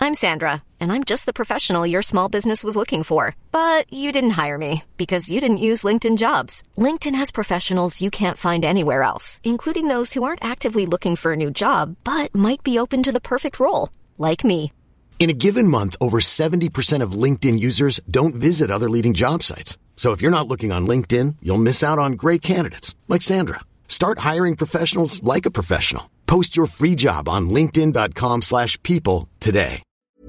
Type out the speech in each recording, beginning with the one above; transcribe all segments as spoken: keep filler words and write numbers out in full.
I'm Sandra, and I'm just the professional your small business was looking for. But you didn't hire me because you didn't use LinkedIn Jobs. LinkedIn has professionals you can't find anywhere else, including those who aren't actively looking for a new job, but might be open to the perfect role, like me. In a given month, over seventy percent of LinkedIn users don't visit other leading job sites. So if you're not looking on LinkedIn, you'll miss out on great candidates like Sandra. Start hiring professionals like a professional. Post your free job on linkedin.com slash people today.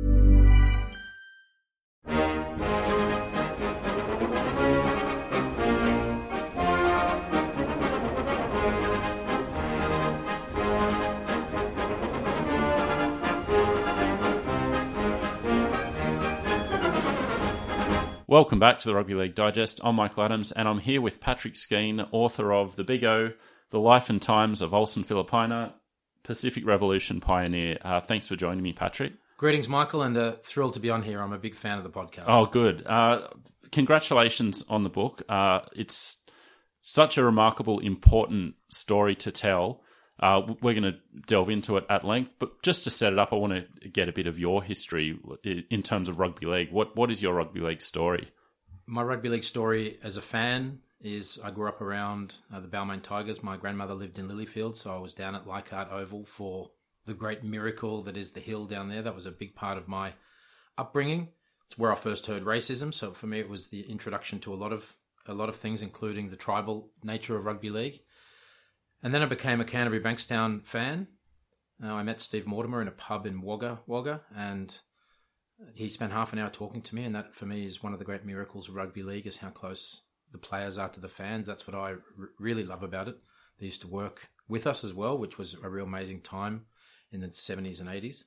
Welcome back to the Rugby League Digest. I'm Michael Adams, and I'm here with Patrick Skeen, author of The Big O, The Life and Times of Olsen Filipaina, Pacific Revolution pioneer. Uh, thanks for joining me, Patrick. Greetings, Michael, and uh, thrilled to be on here. I'm a big fan of the podcast. Oh, good. Uh, congratulations on the book. Uh, it's such a remarkable, important story to tell. Uh, we're going to delve into it at length, but just to set it up, I want to get a bit of your history in terms of rugby league. What What is your rugby league story? My rugby league story as a fan is I grew up around uh, the Balmain Tigers. My grandmother lived in Lilyfield, so I was down at Leichhardt Oval for the great miracle that is the hill down there. That was a big part of my upbringing. It's where I first heard racism, so for me it was the introduction to a lot of a lot of things, including the tribal nature of rugby league. And then I became a Canterbury Bankstown fan. Uh, I met Steve Mortimer in a pub in Wagga, Wagga, and he spent half an hour talking to me, and that for me is one of the great miracles of rugby league, is how close the players are to the fans. That's what I r- really love about it. They used to work with us as well, which was a real amazing time in the seventies and eighties.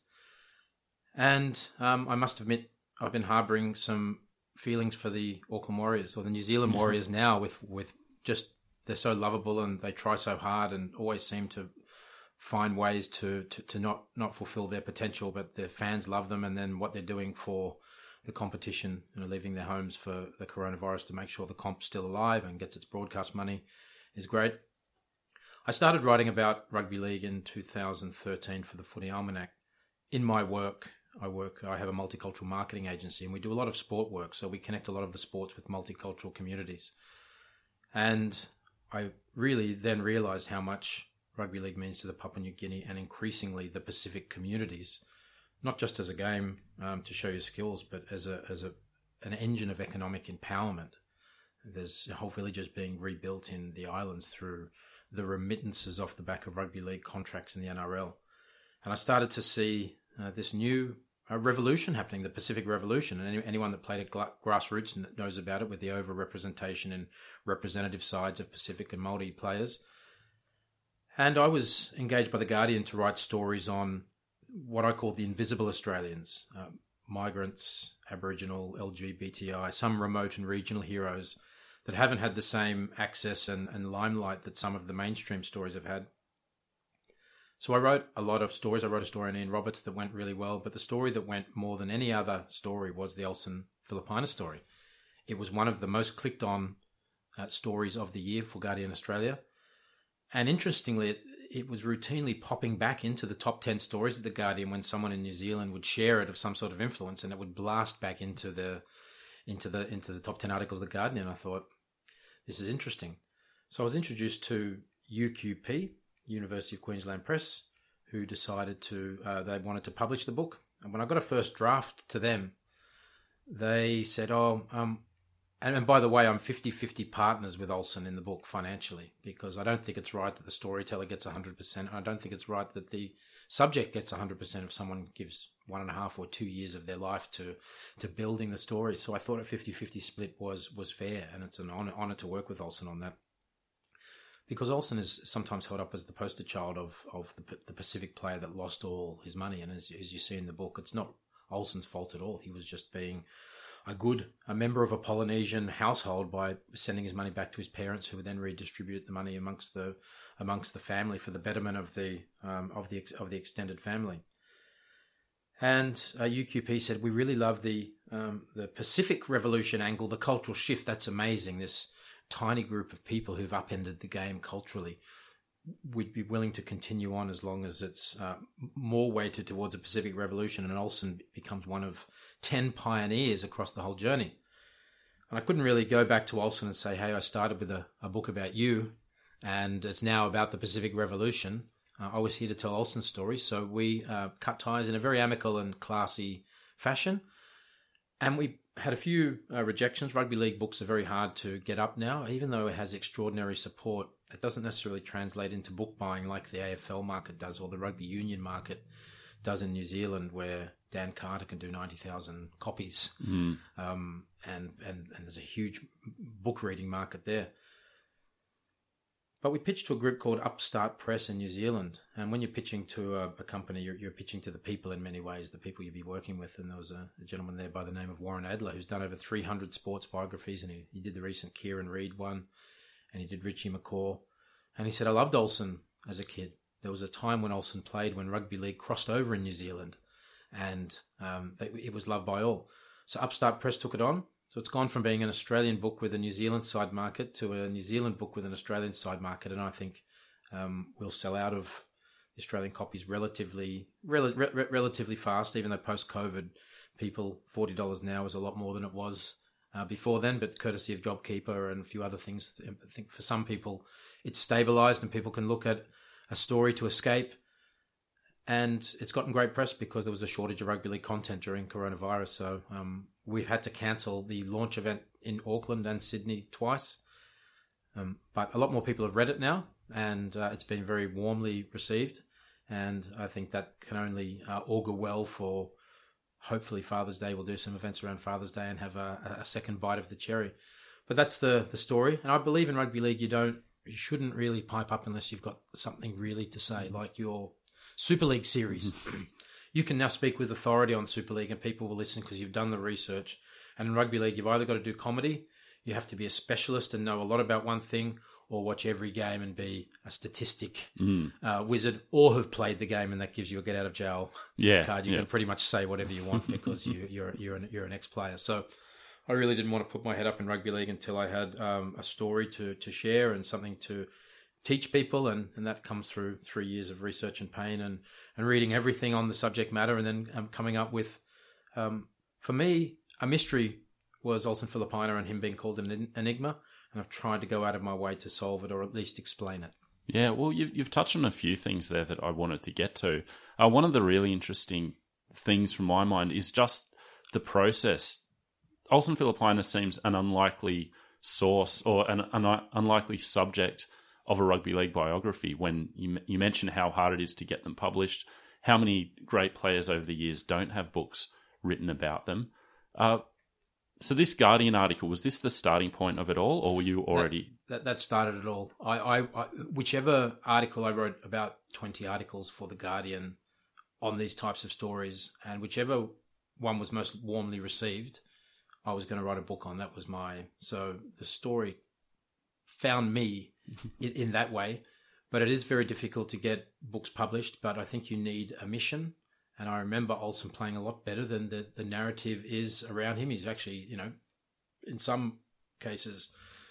And um, I must admit, I've been harbouring some feelings for the Auckland Warriors, or the New Zealand Warriors now, with, with just... they're so lovable and they try so hard and always seem to find ways to, to, to not, not fulfill their potential, but their fans love them. And then what they're doing for the competition, you know, leaving their homes for the coronavirus to make sure the comp's still alive and gets its broadcast money is great. I started writing about rugby league in two thousand thirteen for the Footy Almanac. In my work, I work, I have a multicultural marketing agency, and we do a lot of sport work. So we connect a lot of the sports with multicultural communities. And I really then realised how much rugby league means to the Papua New Guinea and increasingly the Pacific communities, not just as a game um, to show your skills, but as a as a an engine of economic empowerment. There's whole villages being rebuilt in the islands through the remittances off the back of rugby league contracts in the N R L. And I started to see uh, this new uh, revolution happening, the Pacific Revolution. And any, anyone that played at gla- grassroots knows about it, with the over-representation in representative sides of Pacific and Māori players. And I was engaged by The Guardian to write stories on what I call the invisible Australians, uh, migrants, Aboriginal, L G B T I, some remote and regional heroes that haven't had the same access and, and limelight that some of the mainstream stories have had. So I wrote a lot of stories. I wrote a story on Ian Roberts that went really well, but the story that went more than any other story was the Olsen Filipaina story. It was one of the most clicked on uh, stories of the year for Guardian Australia. And interestingly, it, it was routinely popping back into the top ten stories of The Guardian when someone in New Zealand would share it of some sort of influence, and it would blast back into the into the into the top ten articles of The Guardian. And I thought, this is interesting. So I was introduced to U Q P, University of Queensland Press, who decided to, uh, they wanted to publish the book. And when I got a first draft to them, they said, oh, um, and, and by the way, I'm fifty-fifty partners with Olsen in the book financially, because I don't think it's right that the storyteller gets one hundred percent. And I don't think it's right that the subject gets one hundred percent if someone gives one and a half or two years of their life to to building the story. So I thought a fifty-fifty split was was fair, and it's an honor, honor to work with Olsen on that. Because Olsen is sometimes held up as the poster child of, of the, the Pacific player that lost all his money. And as, as you see in the book, it's not Olsen's fault at all. He was just being a good a member of a Polynesian household by sending his money back to his parents, who would then redistribute the money amongst the amongst the family for the betterment of the um, of the of the extended family. And uh, U Q P said, we really love the um, the Pacific Revolution angle, the cultural shift. That's amazing. This tiny group of people who've upended the game culturally. we'd be willing to continue on as long as it's uh, more weighted towards the Pacific Revolution, and Olsen becomes one of ten pioneers across the whole journey. And I couldn't really go back to Olsen and say, hey, I started with a, a book about you, and it's now about the Pacific Revolution. Uh, I was here to tell Olsen's story, so we uh, cut ties in a very amicable and classy fashion. And we had a few uh, rejections. Rugby league books are very hard to get up now. Even though it has extraordinary support, it doesn't necessarily translate into book buying like the A F L market does or the rugby union market does in New Zealand, where Dan Carter can do ninety thousand copies. Mm. Um, and, and, and there's a huge book reading market there. But we pitched to a group called Upstart Press in New Zealand. And when you're pitching to a, a company, you're, you're pitching to the people in many ways, the people you'd be working with. And there was a, a gentleman there by the name of Warren Adler, who's done over three hundred sports biographies. And he, he did the recent Kieran Reid one, and he did Richie McCaw. And he said, I loved Olsen as a kid. There was a time when Olsen played when rugby league crossed over in New Zealand. And um, it was loved by all. So Upstart Press took it on. So it's gone from being an Australian book with a New Zealand side market to a New Zealand book with an Australian side market. And I think um, we'll sell out of the Australian copies relatively rel- re- relatively fast, even though post-COVID, people, forty dollars now is a lot more than it was uh, before then. But courtesy of JobKeeper and a few other things, I think for some people it's stabilised and people can look at a story to escape. And it's gotten great press because there was a shortage of rugby league content during coronavirus. So um, we've had to cancel the launch event in Auckland and Sydney twice. Um, but a lot more people have read it now, and uh, it's been very warmly received. And I think that can only uh, augur well for, hopefully, Father's Day. We'll do some events around Father's Day and have a, a second bite of the cherry. But that's the, the story. And I believe in rugby league, you don't, you shouldn't really pipe up unless you've got something really to say, like your Super League series. You can now speak with authority on Super League and people will listen because you've done the research. And in rugby league, you've either got to do comedy, you have to be a specialist and know a lot about one thing, or watch every game and be a statistic mm. uh, wizard, or have played the game and that gives you a get out of jail yeah, card. You yeah. can pretty much say whatever you want because you, you're you're an, you're an ex-player. So I really didn't want to put my head up in rugby league until I had um, a story to, to share and something to teach people, and, and that comes through three years of research and pain and, and reading everything on the subject matter, and then um, coming up with, um, for me, a mystery was Olsen Filipaina and him being called an enigma, and I've tried to go out of my way to solve it or at least explain it. Yeah, well, you, you've touched on a few things there that I wanted to get to. Uh, one of the really interesting things from my mind is just the process. Olsen Filipaina seems an unlikely source or an, an unlikely subject of a rugby league biography when you, you mention how hard it is to get them published, how many great players over the years don't have books written about them. Uh, so this Guardian article, was this the starting point of it all, or were you already... That, that, that started it all. I, I, I, whichever article I wrote, about twenty articles for The Guardian on these types of stories, and whichever one was most warmly received, I was going to write a book on. That was my... So the story found me in, in that way, but it is very difficult to get books published, but I think you need a mission. And I remember Olsen playing a lot better than the, the narrative is around him. He's actually, you know, in some cases,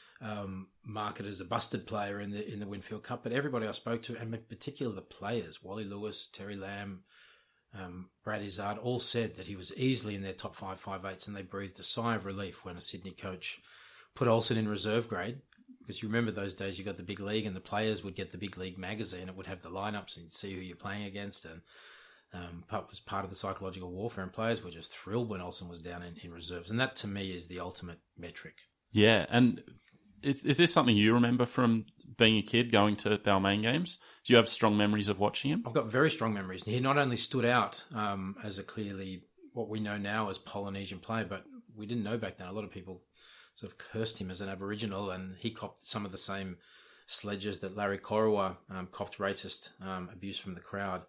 um, marketed as a busted player in the in the Winfield Cup. But everybody I spoke to, and in particular the players, Wally Lewis, Terry Lamb, um, Brad Izzard, all said that he was easily in their top five, five eights, and they breathed a sigh of relief when a Sydney coach put Olsen in reserve grade. Because you remember those days, you got the big league, and the players would get the big league magazine. It would have the lineups, and you'd see who you're playing against, and um, that was part of the psychological warfare. And players were just thrilled when Olsen was down in, in reserves, and that to me is the ultimate metric. Yeah, and is, is this something you remember from being a kid going to Balmain games? Do you have strong memories of watching him? I've got very strong memories. He not only stood out um, as a clearly what we know now as Polynesian player, but we didn't know back then. A lot of people sort of cursed him as an Aboriginal, and he copped some of the same sledges that Larry Korowa um, copped racist um, abuse from the crowd.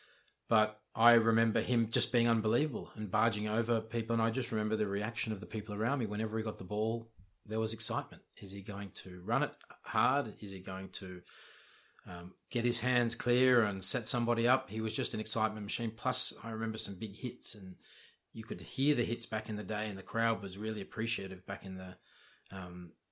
But I remember him just being unbelievable and barging over people, and I just remember the reaction of the people around me. Whenever he got the ball, there was excitement. Is he going to run it hard? Is he going to um, get his hands clear and set somebody up? He was just an excitement machine. Plus, I remember some big hits, and you could hear the hits back in the day, and the crowd was really appreciative back in the um,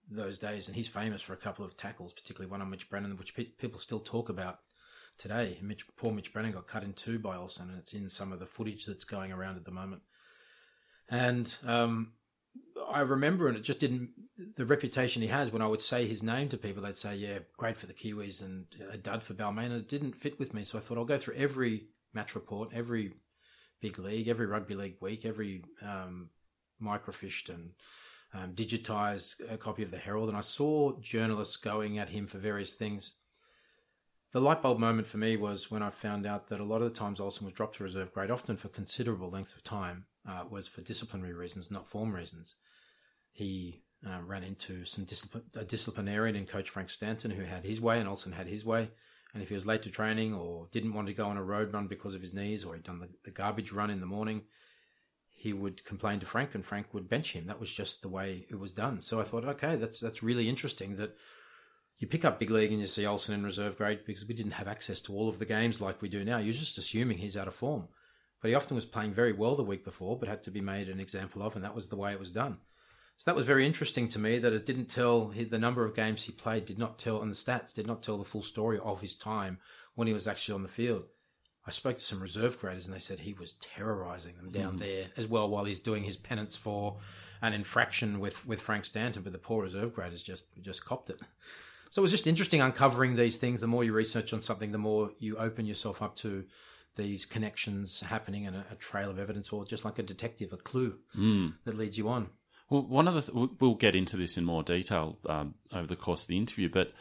those days, and he's famous for a couple of tackles, particularly one on Mitch Brennan, which pe- people still talk about today. Mitch, poor Mitch Brennan got cut in two by Olsen, and it's in some of the footage that's going around at the moment. And um, I remember, and it just didn't, the reputation he has, when I would say his name to people, they'd say, yeah, great for the Kiwis and a dud for Balmain, and it didn't fit with me. So I thought I'll go through every match report, every big league, every rugby league week, every um, microfished and um, digitised a copy of the Herald, and I saw journalists going at him for various things. The light bulb moment for me was when I found out that a lot of the times Olsen was dropped to reserve grade, often for considerable lengths of time, uh, was for disciplinary reasons, not form reasons. He uh, ran into some discipline, a disciplinarian in Coach Frank Stanton who had his way, and Olsen had his way. And if he was late to training or didn't want to go on a road run because of his knees, or he'd done the, the garbage run in the morning, he would complain to Frank, and Frank would bench him. That was just the way it was done. So I thought, okay, that's that's really interesting that you pick up big league and you see Olsen in reserve grade, because we didn't have access to all of the games like we do now. You're just assuming he's out of form. But he often was playing very well the week before, but had to be made an example of, and that was the way it was done. So that was very interesting to me, that it didn't tell, the number of games he played did not tell, and the stats did not tell the full story of his time when he was actually on the field. I spoke to some reserve graders and they said he was terrorising them down mm. there as well, while he's doing his penance for an infraction with, with Frank Stanton, but the poor reserve graders just, just copped it. So it was just interesting uncovering these things. The more you research on something, the more you open yourself up to these connections happening, and a, a trail of evidence, or just like a detective, a clue mm. that leads you on. Well, one of the th- we'll get into this in more detail um, over the course of the interview, but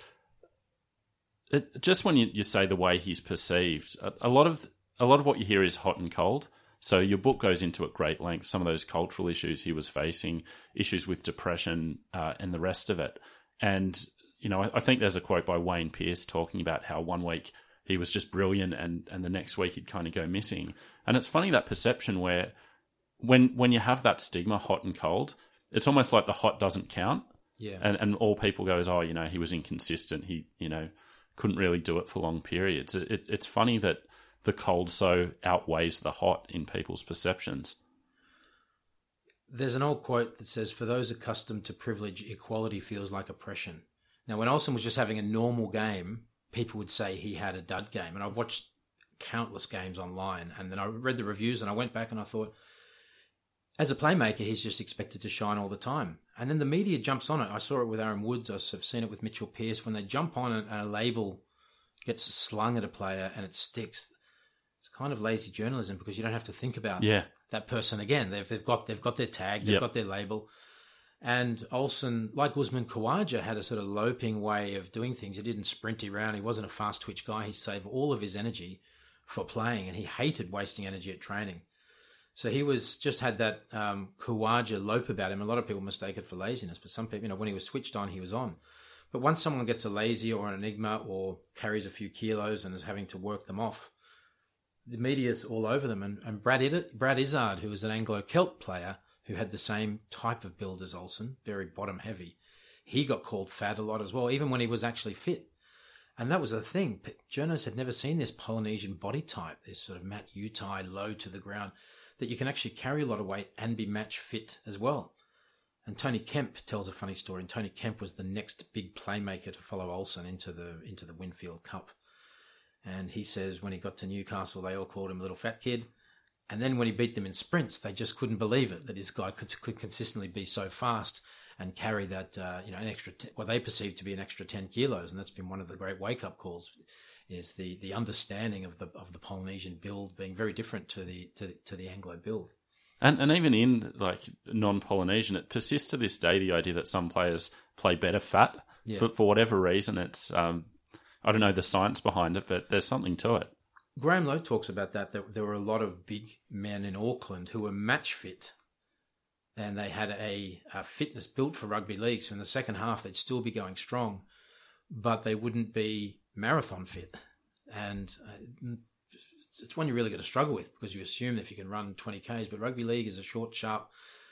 it, just when you, you say the way he's perceived, a, a lot of a lot of what you hear is hot and cold. So your book goes into at great length some of those cultural issues he was facing, issues with depression, uh, and the rest of it. And you know, I, I think there's a quote by Wayne Pearce talking about how one week he was just brilliant, and, and the next week he'd kind of go missing. And it's funny, that perception where when when you have that stigma, hot and cold, it's almost like the hot doesn't count. Yeah. And and all people go is, oh, you know, he was inconsistent. He, you know, couldn't really do it for long periods. It, it, it's funny that the cold so outweighs the hot in people's perceptions. There's an old quote that says, for those accustomed to privilege, equality feels like oppression. Now, when Olsen was just having a normal game, people would say he had a dud game. And I've watched countless games online, and then I read the reviews and I went back and I thought, as a playmaker, he's just expected to shine all the time. And then the media jumps on it. I saw it with Aaron Woods. I've seen it with Mitchell Pearce. When they jump on it and a label gets slung at a player and it sticks, it's kind of lazy journalism, because you don't have to think about yeah. that person again. They've, they've got they've got their tag, they've yep. got their label. And Olsen, like Usman Khawaja, had a sort of loping way of doing things. He didn't sprint around. He wasn't a fast twitch guy. He saved all of his energy for playing, and he hated wasting energy at training. So he was just had that um, Khawaja lope about him. A lot of people mistake it for laziness, but some people, you know, when he was switched on, he was on. But once someone gets a lazy or an enigma or carries a few kilos and is having to work them off, the media's all over them. And, and Brad, Id- Brad Izzard, who was an Anglo-Celt player who had the same type of build as Olsen, very bottom heavy, he got called fat a lot as well, even when he was actually fit. And that was the thing. Journalists had never seen this Polynesian body type, this sort of Matt Utai, low to the ground, that you can actually carry a lot of weight and be match fit as well. And Tony Kemp tells a funny story. And Tony Kemp was the next big playmaker to follow Olsen into the into the Winfield Cup. And he says when he got to Newcastle, they all called him a little fat kid. And then when he beat them in sprints, they just couldn't believe it, that this guy could, could consistently be so fast and carry that, uh, you know, an extra, t- what they perceived to be an extra ten kilos. And that's been one of the great wake-up calls, is the, the understanding of the of the Polynesian build being very different to the to, to the Anglo build. And and even in like non-Polynesian, it persists to this day, the idea that some players play better fat yeah. for, for whatever reason. It's um, I don't know the science behind it, but there's something to it. Graham Lowe talks about that, that there were a lot of big men in Auckland who were match fit, and they had a, a fitness built for rugby league. So in the second half, they'd still be going strong, but they wouldn't be marathon fit. And uh, it's one you really got to struggle with, because you assume that if you can run twenty kays, but rugby league is a short, sharp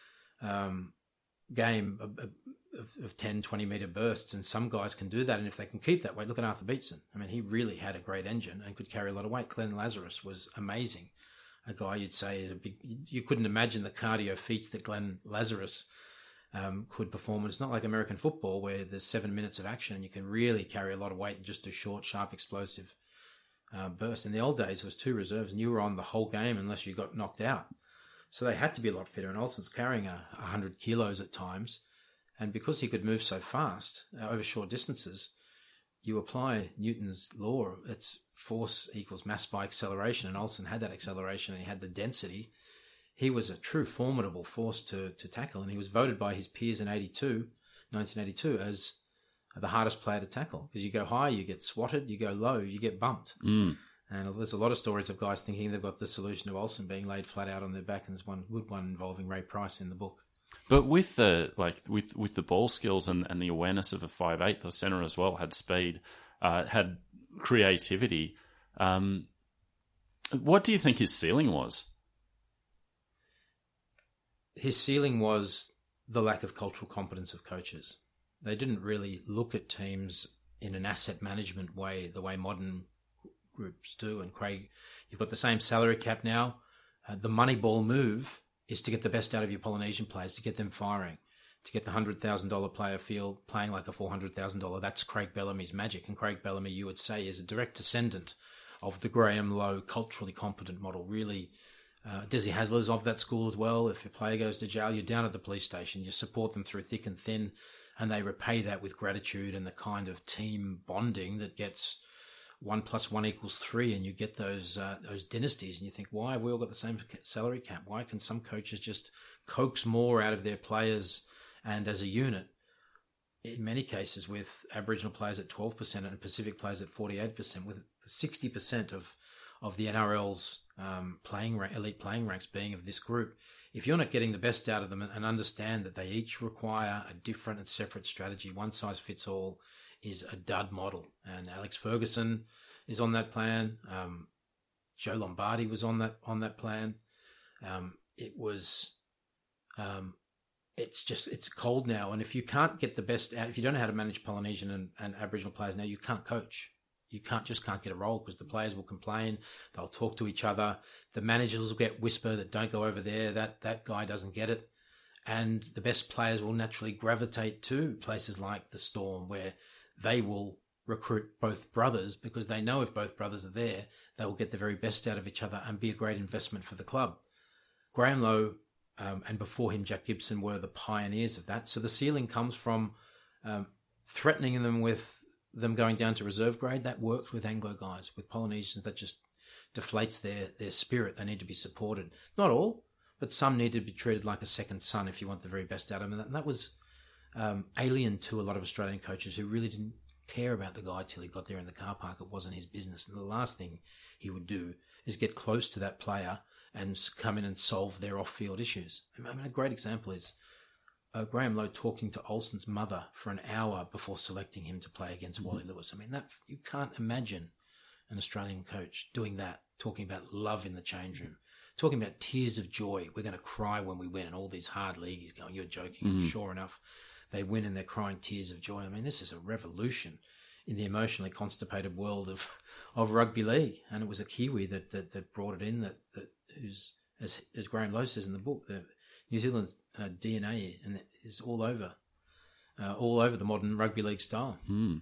um, game of, of, of ten, twenty metre bursts, and some guys can do that. And if they can keep that weight, look at Arthur Beetson. I mean, he really had a great engine and could carry a lot of weight. Glenn Lazarus was amazing. A guy you'd say, is a big, you couldn't imagine the cardio feats that Glenn Lazarus um, could perform. And it's not like American football where there's seven minutes of action and you can really carry a lot of weight and just do short, sharp, explosive uh, bursts. In the old days, it was two reserves and you were on the whole game unless you got knocked out. So they had to be a lot fitter. And Olsen's carrying a, a hundred kilos at times. And because he could move so fast uh, over short distances, you apply Newton's law. It's force equals mass by acceleration. And Olsen had that acceleration and he had the density. He was a true formidable force to, to tackle. And he was voted by his peers in eighty-two, nineteen eighty-two as the hardest player to tackle. Because you go high, you get swatted. You go low, you get bumped. Mm. And there's a lot of stories of guys thinking they've got the solution to Olsen being laid flat out on their back. And there's one good one involving Ray Price in the book. But with the like with, with the ball skills and, and the awareness of a five eighth or centre as well, had speed, uh, had creativity. Um, what do you think his ceiling was? His ceiling was the lack of cultural competence of coaches. They didn't really look at teams in an asset management way, the way modern groups do. And Craig, you've got the same salary cap now. Uh, the money ball move is to get the best out of your Polynesian players, to get them firing, to get the one hundred thousand dollars player feel playing like a four hundred thousand dollars. That's Craig Bellamy's magic. And Craig Bellamy, you would say, is a direct descendant of the Graham Lowe culturally competent model. Really, uh, Desi Hasler's of that school as well. If a player goes to jail, you're down at the police station. You support them through thick and thin, and they repay that with gratitude and the kind of team bonding that gets one plus one equals three, and you get those uh, those dynasties, and you think, why have we all got the same salary cap? Why can some coaches just coax more out of their players and as a unit? In many cases, with Aboriginal players at twelve percent and Pacific players at forty-eight percent, with sixty percent of, of the N R L's um, playing elite playing ranks being of this group, if you're not getting the best out of them and, and understand that they each require a different and separate strategy, one size fits all is a dud model. And Alex Ferguson is on that plan. Um, Joe Lombardi was on that on that plan. Um, it was, um, it's just, it's cold now. And if you can't get the best out, if you don't know how to manage Polynesian and, and Aboriginal players now, you can't coach. You can't just can't get a role because the players will complain. They'll talk to each other. The managers will get whisper that don't go over there. That that guy doesn't get it. And the best players will naturally gravitate to places like the Storm, where they will recruit both brothers because they know if both brothers are there, they will get the very best out of each other and be a great investment for the club. Graham Lowe um, and before him Jack Gibson were the pioneers of that. So the ceiling comes from um, threatening them with them going down to reserve grade. That works with Anglo guys. With Polynesians, that just deflates their, their spirit. They need to be supported. Not all, but some need to be treated like a second son if you want the very best out of them. And that, that was Um, alien to a lot of Australian coaches who really didn't care about the guy till he got there in the car park. It wasn't his business. And the last thing he would do is get close to that player and come in and solve their off-field issues. I mean, a great example is uh, Graham Lowe talking to Olsen's mother for an hour before selecting him to play against mm-hmm. Wally Lewis. I mean, that you can't imagine an Australian coach doing that, talking about love in the change room, talking about tears of joy. We're going to cry when we win, and all these hard leagueies going, you're joking. Mm-hmm. Sure enough, they win and they're crying tears of joy. I mean, this is a revolution in the emotionally constipated world of, of rugby league. And it was a Kiwi that that, that brought it in, that, that who's, as, as Graham Lowe says in the book, the New Zealand's uh, D N A and is all over, uh, all over the modern rugby league style. Mm.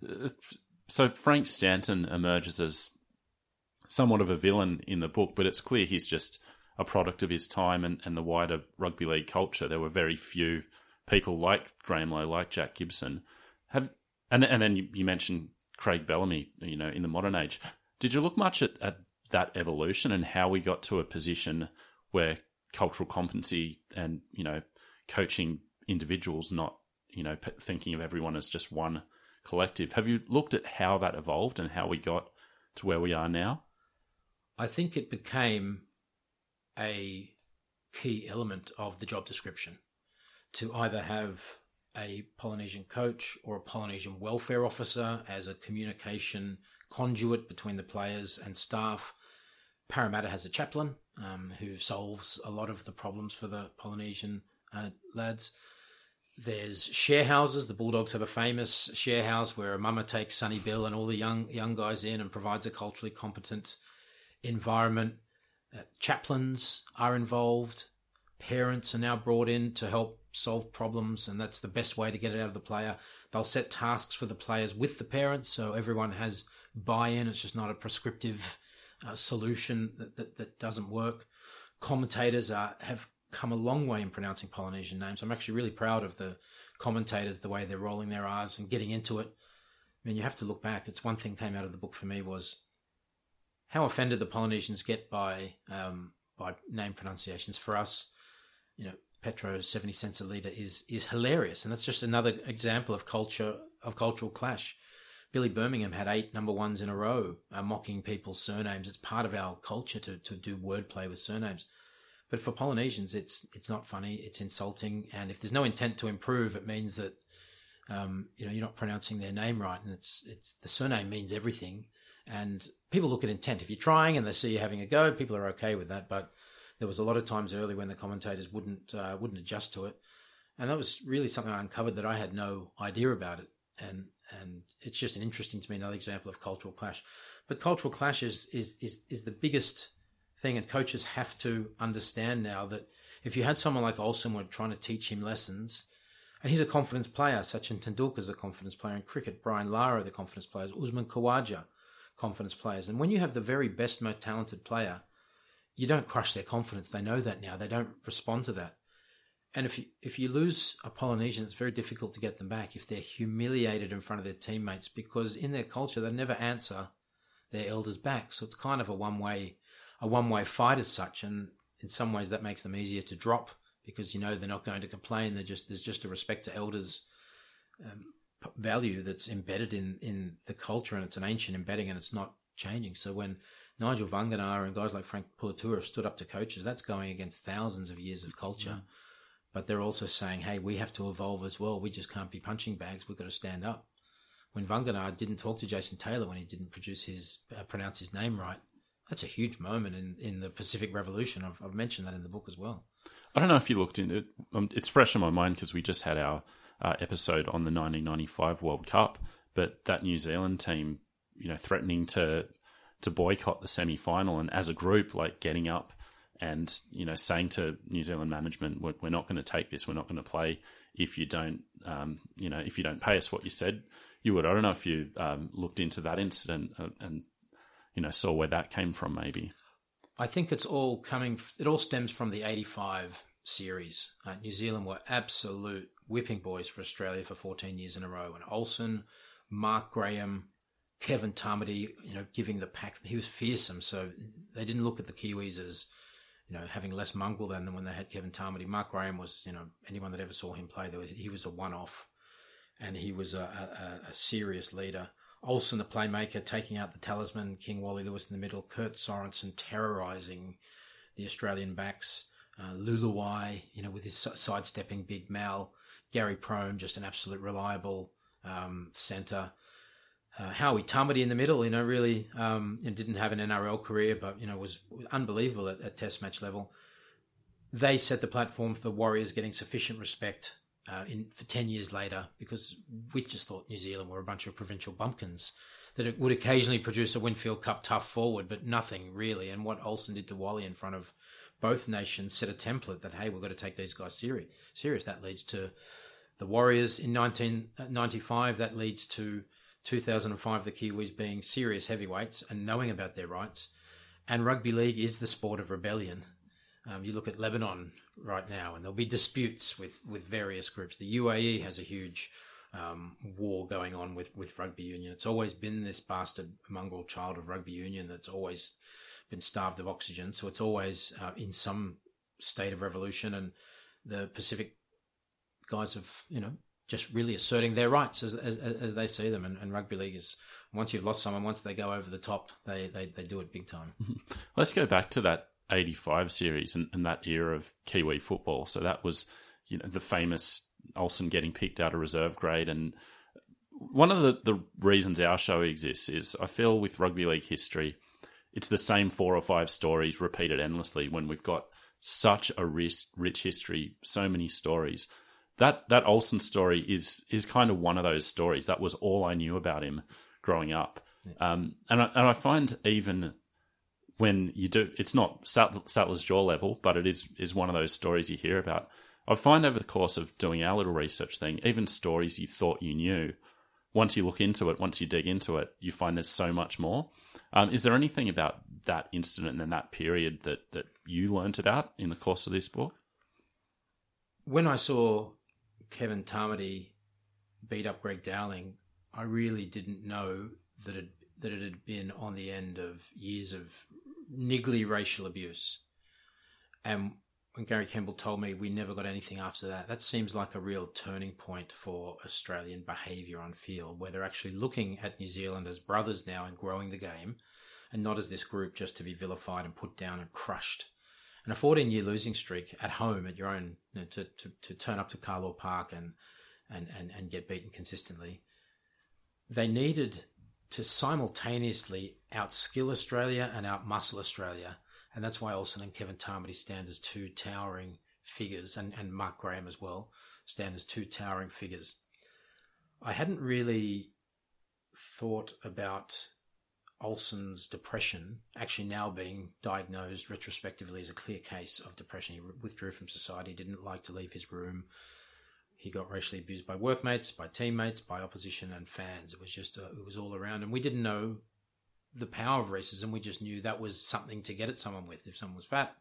So Frank Stanton emerges as somewhat of a villain in the book, but it's clear he's just a product of his time and, and the wider rugby league culture. There were very few people like Graham Lowe, like Jack Gibson. Have and and then you, you mentioned Craig Bellamy, you know, in the modern age. Did you look much at, at that evolution and how we got to a position where cultural competency and, you know, coaching individuals, not, you know, p- thinking of everyone as just one collective? Have you looked at how that evolved and how we got to where we are now? I think it became a key element of the job description to either have a Polynesian coach or a Polynesian welfare officer as a communication conduit between the players and staff. Parramatta has a chaplain um, who solves a lot of the problems for the Polynesian uh, lads. There's share houses. The Bulldogs have a famous share house where a mama takes Sonny Bill and all the young young guys in and provides a culturally competent environment. Uh, chaplains are involved. Parents are now brought in to help solve problems, and that's the best way to get it out of the player. They'll set tasks for the players with the parents, so everyone has buy-in. It's just not a prescriptive uh, solution that, that, that doesn't work. Commentators are, have come a long way in pronouncing Polynesian names. I'm actually really proud of the commentators, the way they're rolling their R's and getting into it. I mean, you have to look back. It's one thing came out of the book for me was how offended the Polynesians get by um, by name pronunciations. For us, you know, Petro seventy cents a litre is is hilarious, and that's just another example of culture of cultural clash. Billy Birmingham had eight number ones in a row, uh, mocking people's surnames. It's part of our culture to to do wordplay with surnames. But for Polynesians, it's it's not funny. It's insulting, and if there's no intent to improve, it means that um, you know you're not pronouncing their name right, and it's it's the surname means everything. And people look at intent. If you're trying and they see you having a go, people are okay with that. But there was a lot of times early when the commentators wouldn't uh, wouldn't adjust to it, and that was really something I uncovered that I had no idea about it. And and it's just an interesting to me another example of cultural clash. But cultural clash is is is, is the biggest thing, and coaches have to understand now that if you had someone like Olsen were trying to teach him lessons, and he's a confidence player, Sachin Tendulkar's a confidence player in cricket, Brian Lara, the confidence players, Usman Khawaja, confidence players. And when you have the very best, most talented player, you don't crush their confidence. They know that now. They don't respond to that. And if you, if you lose a Polynesian, it's very difficult to get them back if they're humiliated in front of their teammates, because in their culture, they never answer their elders back. So it's kind of a one-way a one-way fight as such. And in some ways that makes them easier to drop because, you know, they're not going to complain. They're just, there's just a respect to elders um, value that's embedded in, in the culture, and it's an ancient embedding and it's not changing. So when Nigel Vagana and guys like Frank Pulatura have stood up to coaches, that's going against thousands of years of culture. Mm. But they're also saying, hey, we have to evolve as well. We just can't be punching bags. We've got to stand up. When Vagana didn't talk to Jason Taylor when he didn't produce his, uh, pronounce his name right, that's a huge moment in, in the Pacific Revolution. I've, I've mentioned that in the book as well. I don't know if you looked into it. Um, it's fresh in my mind because we just had our uh, episode on the nineteen ninety-five World Cup, but that New Zealand team, you know, threatening to to boycott the semi-final, and as a group, like getting up and, you know, saying to New Zealand management, we're, we're not going to take this, we're not going to play if you don't, um, you know, if you don't pay us what you said you would. I don't know if you um, looked into that incident and, and, you know, saw where that came from maybe. I think it's all coming, it all stems from the eighty-five series. Uh, New Zealand were absolute whipping boys for Australia for fourteen years in a row. And Olsen, Mark Graham, Kevin Tamati, you know, giving the pack, he was fearsome. So they didn't look at the Kiwis as, you know, having less mongrel than them when they had Kevin Tamati. Mark Graham was, you know, anyone that ever saw him play, there was, he was a one-off, and he was a, a, a serious leader. Olsen, the playmaker, taking out the talisman, King Wally Lewis in the middle, Kurt Sorensen terrorising the Australian backs, uh, Luluwai, you know, with his sidestepping big Mal, Gary Prome, just an absolute reliable um, centre. Uh, Howie Tamati in the middle, you know, really um, didn't have an N R L career, but, you know, was unbelievable at, at test match level. They set the platform for the Warriors getting sufficient respect uh, in for ten years later, because we just thought New Zealand were a bunch of provincial bumpkins that it would occasionally produce a Winfield Cup tough forward, but nothing really. And what Olsen did to Wally in front of both nations set a template that, hey, we've got to take these guys serious. serious. That leads to the Warriors in nineteen ninety-five. That leads to two thousand five, the Kiwis being serious heavyweights and knowing about their rights. And rugby league is the sport of rebellion. Um, you look at Lebanon right now, and there'll be disputes with, with various groups. The U A E has a huge um, war going on with, with rugby union. It's always been this bastard mongrel child of rugby union that's always been starved of oxygen. So it's always uh, in some state of revolution, and the Pacific guys have, you know, just really asserting their rights as as, as they see them. And, and rugby league is, once you've lost someone, once they go over the top, they, they, they do it big time. Let's go back to that eighty-five series and, and that era of Kiwi football. So that was, you know, the famous Olsen getting picked out of reserve grade. And one of the, the reasons our show exists is I feel with rugby league history, it's the same four or five stories repeated endlessly when we've got such a rich, rich history, so many stories. That that Olsen story is is kind of one of those stories. That was all I knew about him growing up. Yeah. Um, and, I, and I find even when you do, it's not Sattler's Jaw level, but it is is one of those stories you hear about. I find over the course of doing our little research thing, even stories you thought you knew, once you look into it, once you dig into it, you find there's so much more. Um, is there anything about that incident and that period that, that you learnt about in the course of this book? When I saw Kevin Tamati beat up Greg Dowling, I really didn't know that it, that it had been on the end of years of niggly racial abuse. And when Gary Campbell told me we never got anything after that, that seems like a real turning point for Australian behaviour on field, where they're actually looking at New Zealand as brothers now and growing the game, and not as this group just to be vilified and put down and crushed. And a fourteen-year losing streak at home at your own, you know, to, to, to turn up to Carlaw Park and, and, and, and get beaten consistently. They needed to simultaneously outskill Australia and outmuscle Australia. And that's why Olsen and Kevin Tamati stand as two towering figures, and, and Mark Graham as well, stand as two towering figures. I hadn't really thought about Olsen's depression actually now being diagnosed retrospectively as a clear case of depression. He withdrew from society, didn't like to leave his room. He got racially abused by workmates, by teammates, by opposition and fans. It was just, a, it was all around. And we didn't know the power of racism. We just knew that was something to get at someone with if someone was fat.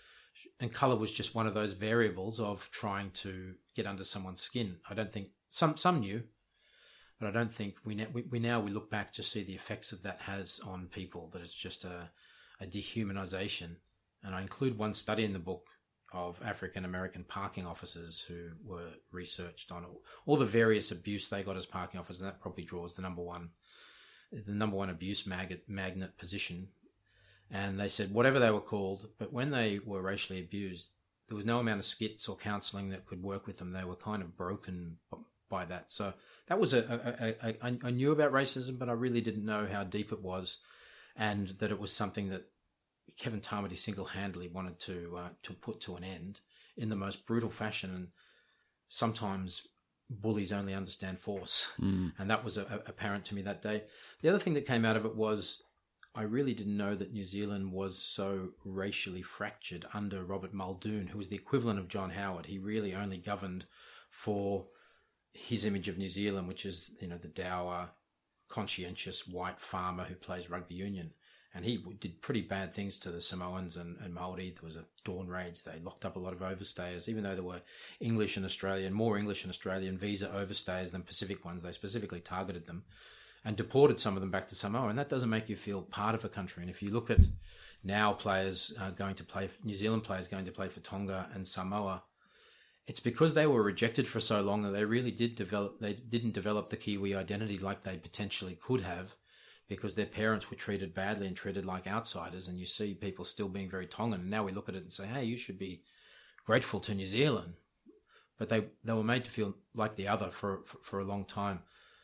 And colour was just one of those variables of trying to get under someone's skin. I don't think, some some knew, but I don't think, we, we, we now we look back to see the effects of that has on people, that it's just a, a dehumanisation. And I include one study in the book of African-American parking officers who were researched on all the various abuse they got as parking officers, and that probably draws the number one the number one abuse magnet, magnet position. And they said whatever they were called, but when they were racially abused, there was no amount of skits or counselling that could work with them. They were kind of broken by that. So that was a, a, a, a I knew about racism, but I really didn't know how deep it was, and that it was something that Kevin Tamati single-handedly wanted to uh, to put to an end in the most brutal fashion. And sometimes bullies only understand force. Mm. And that was a, a, apparent to me that day. The other thing that came out of it was I really didn't know that New Zealand was so racially fractured under Robert Muldoon, who was the equivalent of John Howard. He really only governed for his image of New Zealand, which is, you know, the dour, conscientious white farmer who plays rugby union. And he did pretty bad things to the Samoans and, and Māori. There was a dawn raids. They locked up a lot of overstayers, even though there were English and Australian, more English and Australian visa overstayers than Pacific ones. They specifically targeted them and deported some of them back to Samoa. And that doesn't make you feel part of a country. And if you look at now players uh, going to play, New Zealand players going to play for Tonga and Samoa, it's because they were rejected for so long that they really did develop, they didn't develop the Kiwi identity like they potentially could have, because their parents were treated badly and treated like outsiders. And you see people still being very Tongan. And now we look at it and say, hey, you should be grateful to New Zealand. But they, they were made to feel like the other for, for, for a long time.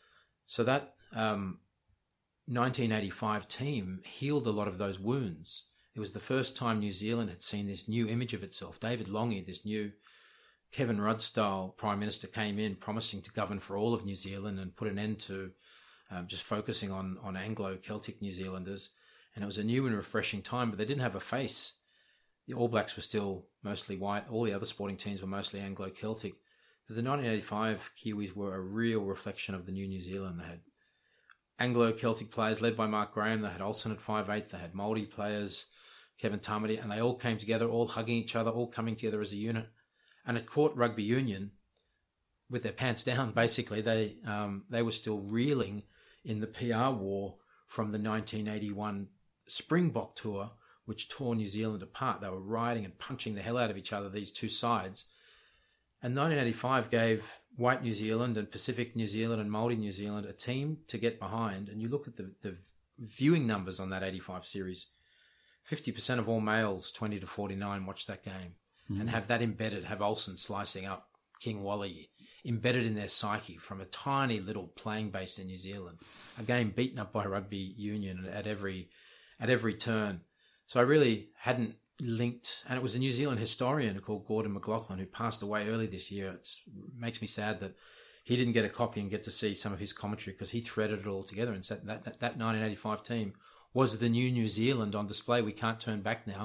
So that um, nineteen eighty-five team healed a lot of those wounds. It was the first time New Zealand had seen this new image of itself. David Lange, this new Kevin Rudd-style Prime Minister, came in promising to govern for all of New Zealand and put an end to Um, just focusing on, on Anglo-Celtic New Zealanders. And it was a new and refreshing time, but they didn't have a face. The All Blacks were still mostly white. All the other sporting teams were mostly Anglo-Celtic. But the nineteen eighty-five Kiwis were a real reflection of the new New Zealand. They had Anglo-Celtic players led by Mark Graham. They had Olsen at five eight. They had Māori players, Kevin Tamati, and they all came together, all hugging each other, all coming together as a unit. And at Court Rugby Union, with their pants down, basically, they um, they were still reeling in the P R war from the nineteen eighty-one Springbok tour, which tore New Zealand apart. They were rioting and punching the hell out of each other, these two sides. And nineteen eighty-five gave white New Zealand and Pacific New Zealand and Māori New Zealand a team to get behind. And you look at the, the viewing numbers on that eighty-five series, fifty percent of all males, twenty to forty-nine, watch that game mm. and have that embedded, have Olsen slicing up King Wally embedded in their psyche from a tiny little playing base in New Zealand, a game beaten up by rugby union at every at every turn. So I really hadn't linked, and it was a New Zealand historian called Gordon McLaughlin who passed away early this year. It's, it makes me sad that he didn't get a copy and get to see some of his commentary, because he threaded it all together and said that, that that nineteen eighty-five team was the new New Zealand on display. We can't turn back now.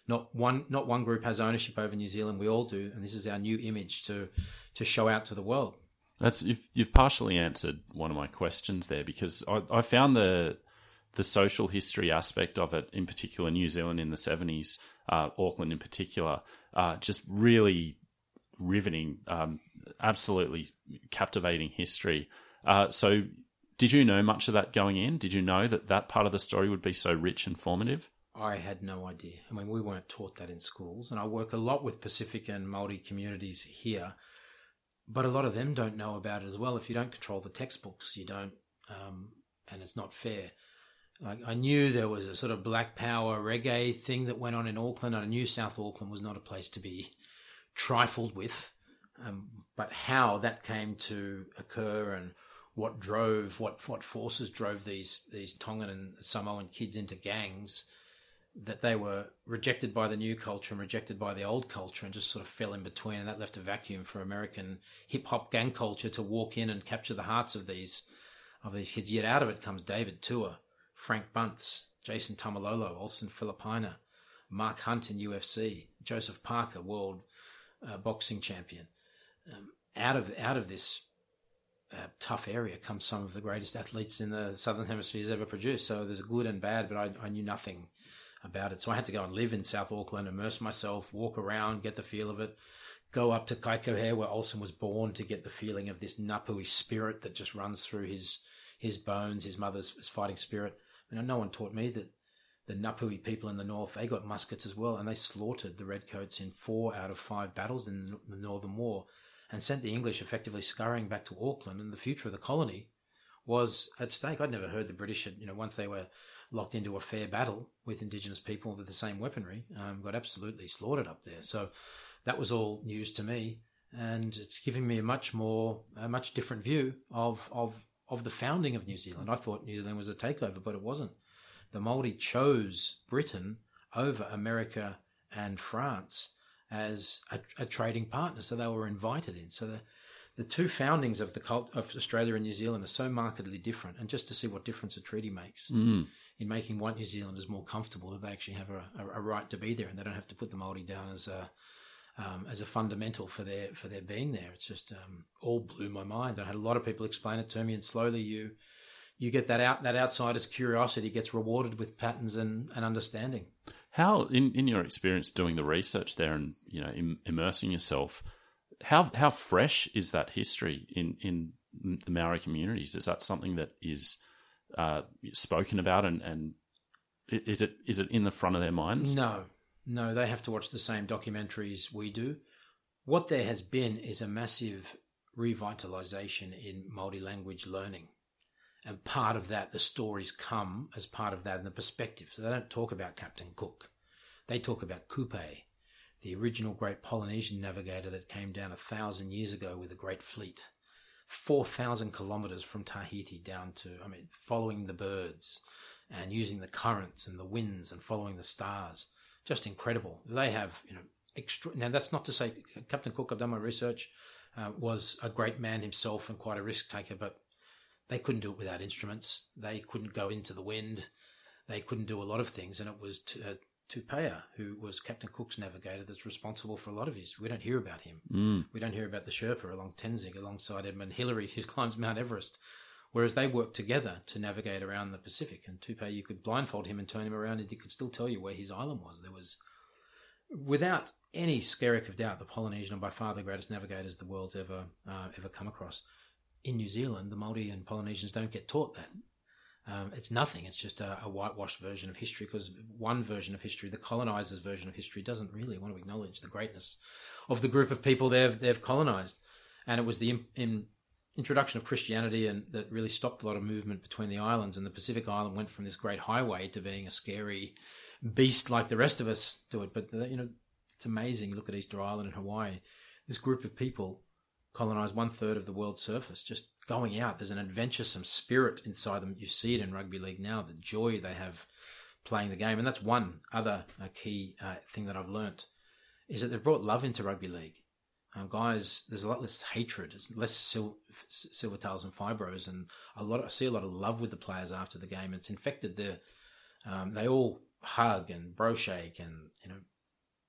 not one not one group has ownership over New Zealand. We all do, and this is our new image to to show out to the world. That's you've, you've partially answered one of my questions there, because I, I found the the social history aspect of it, in particular New Zealand in the seventies, uh, Auckland in particular, uh, just really riveting, um, absolutely captivating history. Uh, so did you know much of that going in? Did you know that that part of the story would be so rich and formative? I had no idea. I mean, we weren't taught that in schools, and I work a lot with Pacific and Māori communities here, but a lot of them don't know about it as well. If you don't control the textbooks, you don't, um, and it's not fair. Like, I knew there was a sort of black power reggae thing that went on in Auckland. I knew South Auckland was not a place to be trifled with, um, but how that came to occur and what drove, what what forces drove these these Tongan and Samoan kids into gangs, that they were rejected by the new culture and rejected by the old culture and just sort of fell in between, and that left a vacuum for American hip-hop gang culture to walk in and capture the hearts of these of these kids. Yet out of it comes David Tua, Frank Bunce, Jason Tamalolo, Olsen Filipina, Mark Hunt in U F C, Joseph Parker, world uh, boxing champion. Um, out of out of this uh, tough area comes some of the greatest athletes in the Southern Hemisphere's ever produced. So there's good and bad, but I, I knew nothing about it. So I had to go and live in South Auckland, immerse myself, walk around, get the feel of it, go up to Kaikohe where Olsen was born to get the feeling of this Ngāpuhi spirit that just runs through his his bones, his mother's fighting spirit. You know, no one taught me that the Ngāpuhi people in the north, they got muskets as well, and they slaughtered the Redcoats in four out of five battles in the Northern War and sent the English effectively scurrying back to Auckland, and the future of the colony was at stake. I'd never heard the British, had, you know, once they were locked into a fair battle with Indigenous people with the same weaponry, um, got absolutely slaughtered up there. So that was all news to me, and it's giving me a much more, a much different view of of of the founding of New Zealand. I thought New Zealand was a takeover, but it wasn't. The Māori chose Britain over America and France as a, a trading partner, so they were invited in. So the, the two foundings of the cult of Australia and New Zealand are so markedly different, and just to see what difference a treaty makes mm. in making white New Zealanders more comfortable that they actually have a, a, a right to be there, and they don't have to put the Māori down as a um, as a fundamental for their for their being there. It's just um, all blew my mind. I had a lot of people explain it to me, and slowly you you get that out that outsider's curiosity gets rewarded with patterns and, and understanding. How, in, in your experience doing the research there and, you know, im- immersing yourself, how how fresh is that history in, in the Maori communities? Is that something that is uh, spoken about, and, and is it is it in the front of their minds? No, no, they have to watch the same documentaries we do. What there has been is a massive revitalisation in Māori language learning. And part of that, the stories come as part of that in the perspective. So they don't talk about Captain Cook. They talk about Kupe, the original great Polynesian navigator that came down a thousand years ago with a great fleet. four thousand kilometres from Tahiti down to, I mean, following the birds and using the currents and the winds and following the stars. Just incredible. They have, you know, extra. Now, that's not to say Captain Cook, I've done my research, uh, was a great man himself and quite a risk taker, but they couldn't do it without instruments. They couldn't go into the wind. They couldn't do a lot of things. And it was t- uh, Tupeia, who was Captain Cook's navigator, that's responsible for a lot of his. We don't hear about him. Mm. We don't hear about the Sherpa along Tenzing, alongside Edmund Hillary, who climbs Mount Everest. Whereas they worked together to navigate around the Pacific. And Tupeia, you could blindfold him and turn him around, and he could still tell you where his island was. There was, without any skerrick of doubt, the Polynesian are by far the greatest navigators the world's ever uh, ever come across. In New Zealand, the Māori and Polynesians don't get taught that. Um, it's nothing. It's just a, a whitewashed version of history, because one version of history, the colonizers' version of history, doesn't really want to acknowledge the greatness of the group of people they've they've colonized. And it was the in, in introduction of Christianity and that really stopped a lot of movement between the islands. And the Pacific Island went from this great highway to being a scary beast like the rest of us do it. But you know, it's amazing. Look at Easter Island and Hawaii. This group of people colonise one third of the world's surface, just going out. There's an adventuresome spirit inside them. You see it in rugby league now, the joy they have playing the game. And that's one other uh, key uh, thing that I've learnt, is that they've brought love into rugby league. Um, guys, there's a lot less hatred, there's less sil- silvertails and fibros, and a lot. I see a lot of love with the players after the game. It's infected the. Um, they all hug and bro shake, and you know,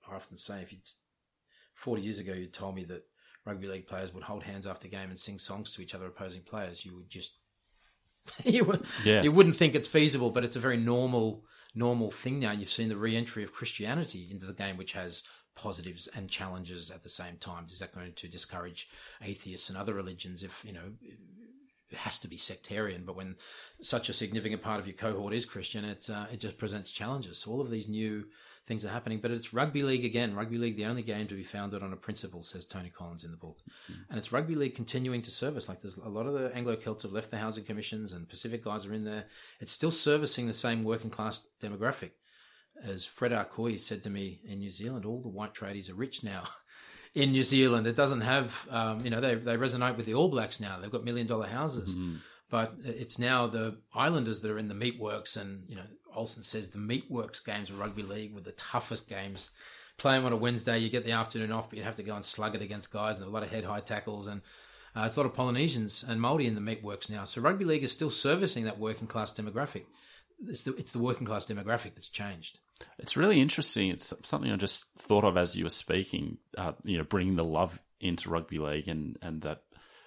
I often say, if you forty years ago you told me that rugby league players would hold hands after game and sing songs to each other, opposing players, you would just you would yeah. you wouldn't think it's feasible. But it's a very normal normal thing now. You've seen the re-entry of Christianity into the game, which has positives and challenges at the same time. Is that going to discourage atheists and other religions? If you know, it has to be sectarian. But when such a significant part of your cohort is Christian, it's uh, it just presents challenges. So all of these new things are happening, but it's rugby league again. Rugby league, the only game to be founded on a principle, says Tony Collins in the book. Mm-hmm. And it's rugby league continuing to service. Like there's a lot of the Anglo-Celts have left the housing commissions and Pacific guys are in there. It's still servicing the same working class demographic. As Fred Arcoy said to me in New Zealand, all the white tradies are rich now in New Zealand. It doesn't have, um, you know, they they resonate with the All Blacks now. They've got million dollar houses. Mm-hmm. But it's now the Islanders that are in the meatworks, and you know Olsen says the meatworks games of rugby league were the toughest games. Playing on a Wednesday, you get the afternoon off, but you'd have to go and slug it against guys, and there are a lot of head-high tackles, and uh, it's a lot of Polynesians and Māori in the meatworks now. So rugby league is still servicing that working class demographic. It's the, it's the working class demographic that's changed. It's really interesting. It's something I just thought of as you were speaking. Uh, you know, bringing the love into rugby league and and that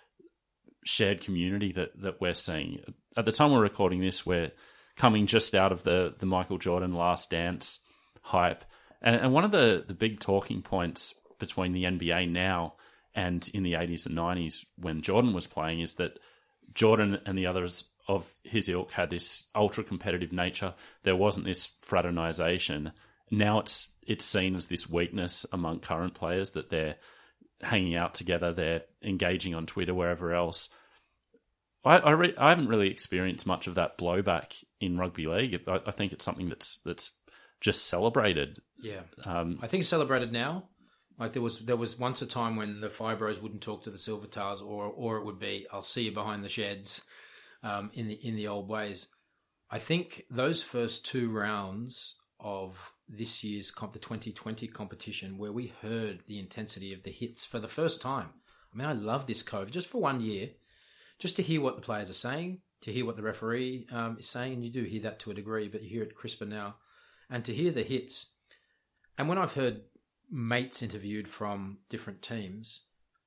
shared community that, that we're seeing. At the time we're recording this, we're coming just out of the, the Michael Jordan Last Dance hype. And, and one of the, the big talking points between the N B A now and in the eighties and nineties when Jordan was playing is that Jordan and the others of his ilk had this ultra-competitive nature. There wasn't this fraternization. Now it's it's seen as this weakness among current players that they're hanging out together, they're engaging on Twitter, wherever else. I I, re- I haven't really experienced much of that blowback in rugby league. I, I think it's something that's that's just celebrated. Yeah, um, I think it's celebrated now. Like there was there was once a time when the Fibros wouldn't talk to the Silver Tars, or or it would be, "I'll see you behind the sheds," um, in the in the old ways. I think those first two rounds of this year's comp, the twenty twenty competition, where we heard the intensity of the hits for the first time. I mean, I love this COVID just for one year, just to hear what the players are saying, to hear what the referee um, is saying, and you do hear that to a degree, but you hear it crisper now, and to hear the hits. And when I've heard mates interviewed from different teams,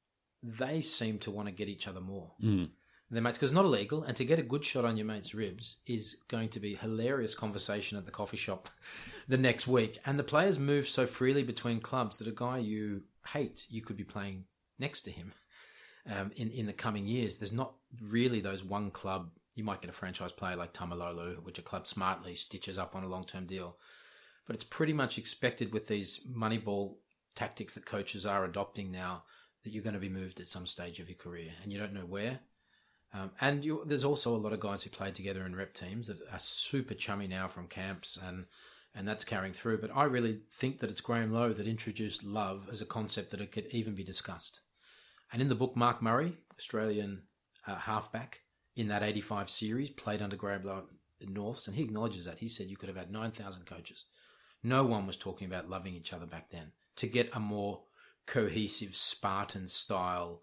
they seem to want to get each other more. Mm. Their mates, because it's not illegal, and to get a good shot on your mate's ribs is going to be hilarious conversation at the coffee shop the next week. And the players move so freely between clubs that a guy you hate, you could be playing next to him um, in, in the coming years. There's not really those one club. You might get a franchise player like Tamalolo, which a club smartly stitches up on a long-term deal. But it's pretty much expected with these moneyball tactics that coaches are adopting now that you're going to be moved at some stage of your career, and you don't know where. Um, and you, there's also a lot of guys who played together in rep teams that are super chummy now from camps, and and that's carrying through. But I really think that it's Graham Lowe that introduced love as a concept that it could even be discussed. And in the book, Mark Murray, Australian uh, halfback, in that eighty-five series, played under Graham Lowe at Norths, and he acknowledges that. He said you could have had nine thousand coaches. No one was talking about loving each other back then. To get a more cohesive Spartan style,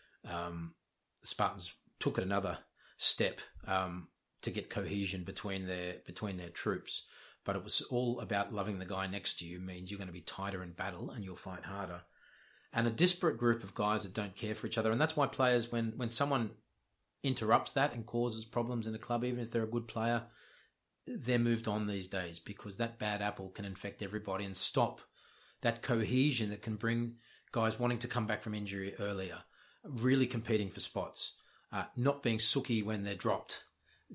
um, the Spartans took it another step um, to get cohesion between their between their troops. But it was all about loving the guy next to you means you're going to be tighter in battle and you'll fight harder. And a disparate group of guys that don't care for each other. And that's why players, when, when someone interrupts that and causes problems in the club, even if they're a good player, they're moved on these days, because that bad apple can infect everybody and stop that cohesion that can bring guys wanting to come back from injury earlier, really competing for spots. Uh, not being sooky when they're dropped.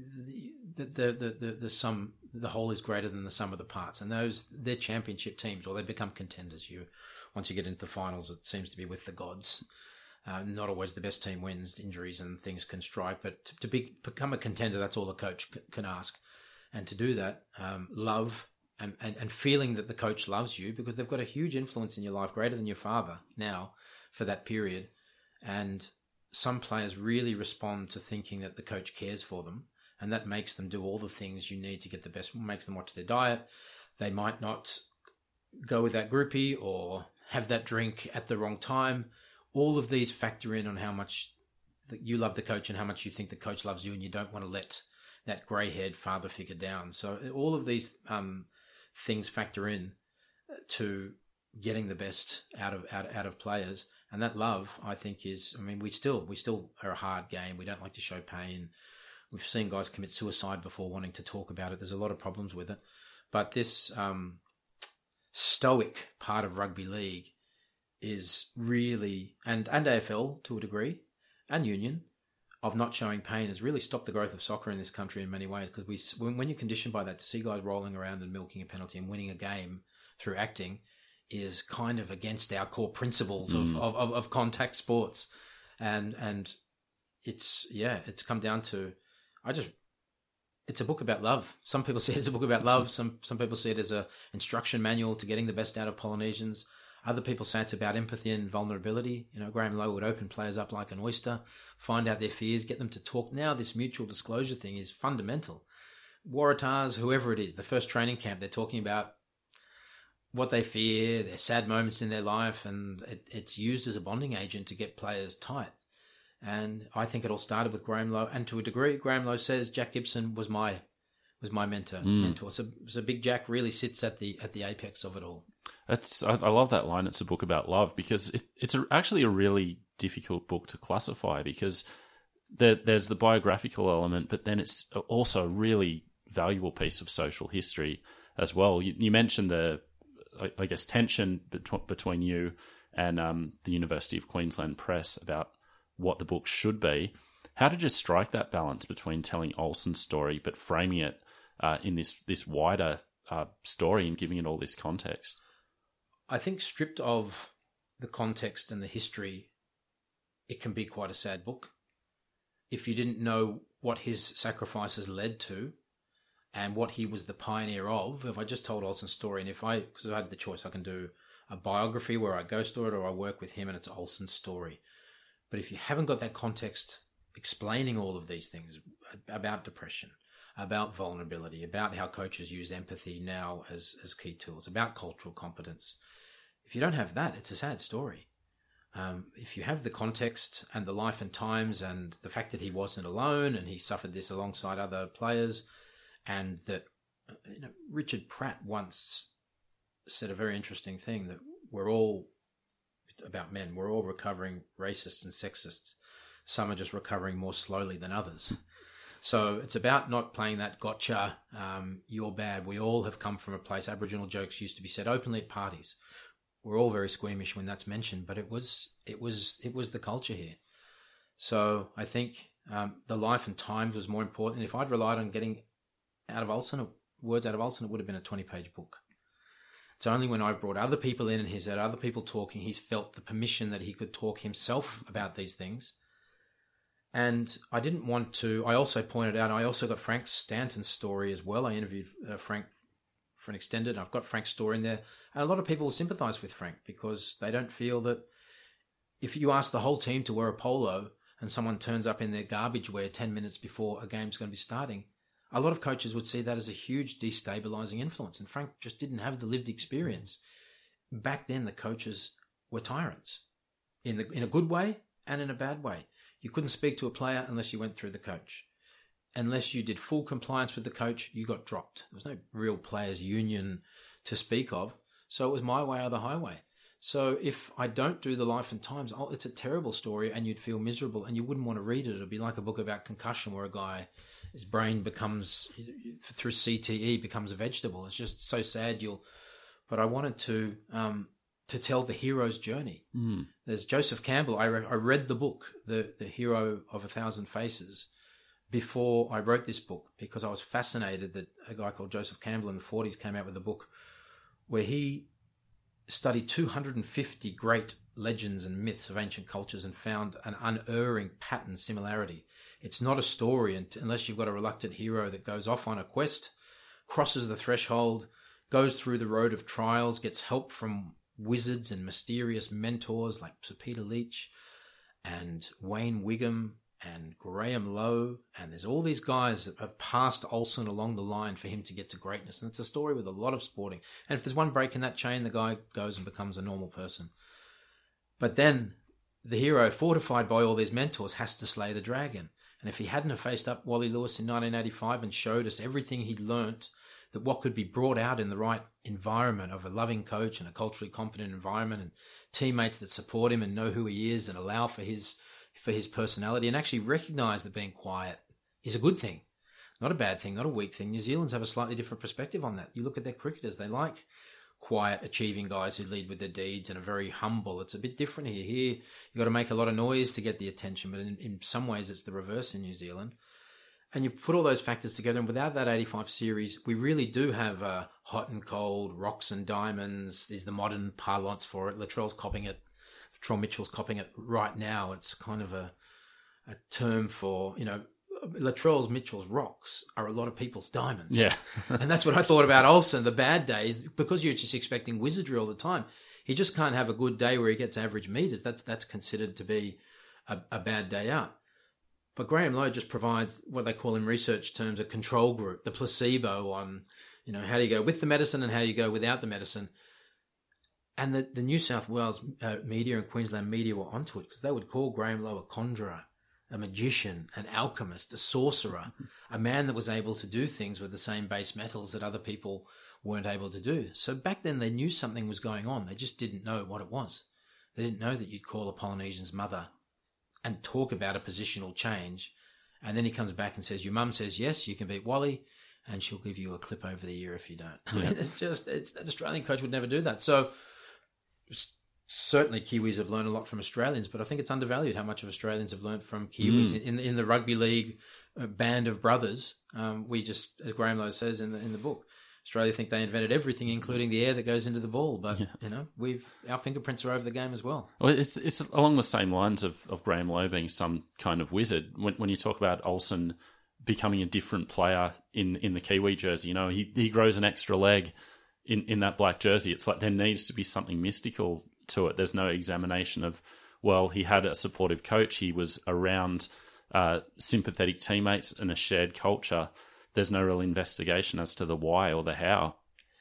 The the, the the the sum the whole is greater than the sum of the parts, and those they're championship teams, or they become contenders. You once you get into the finals, it seems to be with the gods. Uh, not always the best team wins. Injuries and things can strike, but to, to be become a contender, that's all the coach c- can ask. And to do that, um, love and, and and feeling that the coach loves you, because they've got a huge influence in your life, greater than your father now for that period, and some players really respond to thinking that the coach cares for them, and that makes them do all the things you need to get the best, makes them watch their diet. They might not go with that groupie or have that drink at the wrong time. All of these factor in on how much you love the coach and how much you think the coach loves you, and you don't want to let that grey-haired father figure down. So all of these um, things factor in to getting the best out of out, out of players. And that love, I think, is, I mean, we still we still are a hard game. We don't like to show pain. We've seen guys commit suicide before wanting to talk about it. There's a lot of problems with it. But this um, stoic part of rugby league is really, and, and A F L to a degree, and union, of not showing pain has really stopped the growth of soccer in this country in many ways. Because we, when, when you're conditioned by that, to see guys rolling around and milking a penalty and winning a game through acting is kind of against our core principles mm. of, of, of contact sports. And, and it's, yeah, it's come down to, I just, it's a book about love. Some people see it as a book about love. Some, some people see it as a instruction manual to getting the best out of Polynesians. Other people say it's about empathy and vulnerability. You know, Graham Lowe would open players up like an oyster, find out their fears, get them to talk. Now this mutual disclosure thing is fundamental. Waratahs, whoever it is, the first training camp, they're talking about what they fear, their sad moments in their life, and it, it's used as a bonding agent to get players tight. And I think it all started with Graham Lowe, and to a degree, Graham Lowe says Jack Gibson was my was my mentor. Mm. mentor. So, so Big Jack really sits at the at the apex of it all. That's I, I love that line. It's a book about love, because it, it's a, actually a really difficult book to classify, because there, there's the biographical element, but then it's also a really valuable piece of social history as well. You, you mentioned the I, I guess tension bet- between you and um, the University of Queensland Press about what the book should be. How did you strike that balance between telling Olsen's story but framing it uh, in this this wider uh, story and giving it all this context? I think stripped of the context and the history, it can be quite a sad book. If you didn't know what his sacrifices led to and what he was the pioneer of, if I just told Olsen's story, and if I, because I had the choice, I can do a biography where I ghost story it, or I work with him and it's Olsen's story. But if you haven't got that context explaining all of these things about depression, about vulnerability, about how coaches use empathy now as, as key tools, about cultural competence, if you don't have that, it's a sad story. Um, if you have the context and the life and times and the fact that he wasn't alone and he suffered this alongside other players, and that, you know, Richard Pratt once said a very interesting thing, that we're all, about men, we're all recovering racists and sexists. Some are just recovering more slowly than others. So it's about not playing that gotcha, um, you're bad. We all have come from a place. Aboriginal jokes used to be said openly at parties. We're all very squeamish when that's mentioned, but it was it was it was the culture here. So I think um, the life and times was more important. If I'd relied on getting out of Olsen, words out of Olsen, it would have been a twenty-page book. It's only when I brought other people in and he's had other people talking, he's felt the permission that he could talk himself about these things. And I didn't want to, I also pointed out, I also got Frank Stanton's story as well. I interviewed uh, Frank for an extended, and I've got Frank's story in there. And a lot of people sympathise with Frank because they don't feel that if you ask the whole team to wear a polo and someone turns up in their garbage wear ten minutes before a game's going to be starting, a lot of coaches would see that as a huge destabilising influence. And Frank just didn't have the lived experience. Back then, the coaches were tyrants in the in a good way and in a bad way. You couldn't speak to a player unless you went through the coach. Unless you did full compliance with the coach, you got dropped. There was no real players' union to speak of. So it was my way or the highway. So if I don't do the life and times, oh, it's a terrible story and you'd feel miserable and you wouldn't want to read it. It'd be like a book about concussion where a guy, his brain becomes, through C T E, becomes a vegetable. It's just so sad. You'll, but I wanted to um, to tell the hero's journey. Mm. There's Joseph Campbell. I, re- I read the book, the, the Hero of a Thousand Faces, before I wrote this book because I was fascinated that a guy called Joseph Campbell in the forties came out with a book where he studied two hundred fifty great legends and myths of ancient cultures and found an unerring pattern similarity. It's not a story unless you've got a reluctant hero that goes off on a quest, crosses the threshold, goes through the road of trials, gets help from wizards and mysterious mentors like Sir Peter Leach and Wayne Wigham and Graham Lowe, and there's all these guys that have passed Olsen along the line for him to get to greatness. And it's a story with a lot of sporting. And if there's one break in that chain, the guy goes and becomes a normal person. But then the hero, fortified by all these mentors, has to slay the dragon. And if he hadn't have faced up Wally Lewis in nineteen eighty-five and showed us everything he'd learnt that what could be brought out in the right environment of a loving coach and a culturally competent environment and teammates that support him and know who he is and allow for his for his personality and actually recognise that being quiet is a good thing, not a bad thing, not a weak thing. New Zealanders have a slightly different perspective on that. You look at their cricketers, they like quiet, achieving guys who lead with their deeds and are very humble. It's a bit different here. Here, you've got to make a lot of noise to get the attention, but in, in some ways it's the reverse in New Zealand. And you put all those factors together, and without that eighty-five series, we really do have uh, hot and cold, rocks and diamonds is the modern parlance for it. Latrell's copying it. Latrell Mitchell's copying it right now. It's kind of a a term for, you know, Latrell's Mitchell's rocks are a lot of people's diamonds. Yeah. And that's what I thought about Olsen, the bad days, because you're just expecting wizardry all the time. He just can't have a good day where he gets average meters. That's that's considered to be a, a bad day out. But Graham Lowe just provides what they call in research terms a control group, the placebo on, you know, how do you go with the medicine and how you go without the medicine. And the, the New South Wales uh, media and Queensland media were onto it because they would call Graham Lowe a conjurer, a magician, an alchemist, a sorcerer, a man that was able to do things with the same base metals that other people weren't able to do. So back then they knew something was going on. They just didn't know what it was. They didn't know that you'd call a Polynesian's mother and talk about a positional change. And then he comes back and says, your mum says, yes, you can beat Wally, and she'll give you a clip over the ear if you don't. I mean, it's just, it's, an Australian coach would never do that. So certainly Kiwis have learned a lot from Australians, but I think it's undervalued how much of Australians have learned from Kiwis. Mm. In, in the rugby league uh, band of brothers, um, we just, as Graham Lowe says in the, in the book, Australia think they invented everything, including the air that goes into the ball. But, yeah. you know, we've our fingerprints are over the game as well. Well, it's it's along the same lines of, of Graham Lowe being some kind of wizard. When when you talk about Olsen becoming a different player in, in the Kiwi jersey, you know, he, he grows an extra leg in, in that black jersey. It's like there needs to be something mystical to it. There's no examination of, well, he had a supportive coach. He was around uh, sympathetic teammates and a shared culture. There's no real investigation as to the why or the how.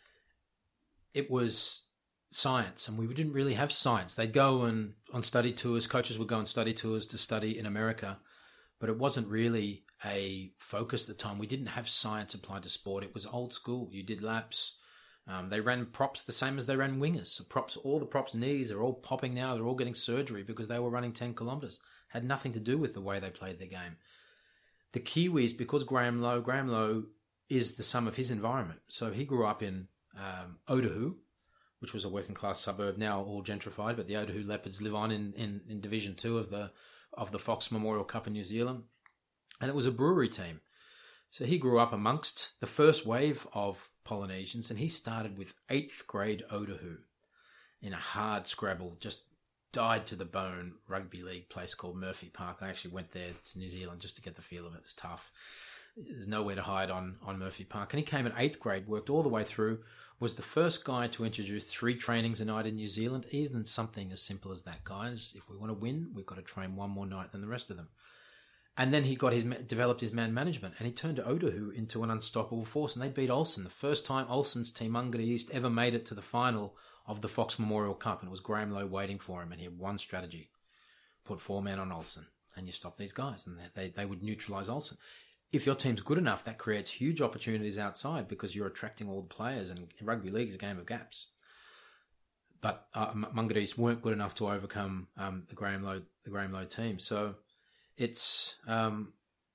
It was science, and we didn't really have science. They'd go and on study tours, coaches would go on study tours to study in America, but it wasn't really a focus at the time. We didn't have science applied to sport. It was old school. You did laps. Um, they ran props the same as they ran wingers. So props, all the props' knees are all popping now. They're all getting surgery because they were running ten kilometres. Had nothing to do with the way they played their game. The Kiwis, because Graham Lowe, Graham Lowe is the sum of his environment. So he grew up in um, Otahu, which was a working class suburb, now all gentrified, but the Otahu Leopards live on in, in, in Division Two of the of the Fox Memorial Cup in New Zealand. And it was a brewery team. So he grew up amongst the first wave of Polynesians, and he started with eighth grade Otahu in a hard scrabble, just died to the bone rugby league place called Murphy Park. I actually went there to New Zealand just to get the feel of it. It's tough. There's nowhere to hide on, on Murphy Park. And he came in eighth grade, worked all the way through, was the first guy to introduce three trainings a night in New Zealand, even something as simple as that, guys. If we want to win, we've got to train one more night than the rest of them. And then he got his developed his man management, and he turned Otahu into an unstoppable force, and they beat Olsen. The first time Olsen's team, Mangere East, ever made it to the final of the Fox Memorial Cup, and it was Graham Lowe waiting for him, and he had one strategy: put four men on Olsen, and you stop these guys, and they, they would neutralise Olsen. If your team's good enough, that creates huge opportunities outside because you're attracting all the players, and rugby league is a game of gaps. But uh, Mangere East weren't good enough to overcome um, the Graham Lowe the Graham Lowe team, so it's um,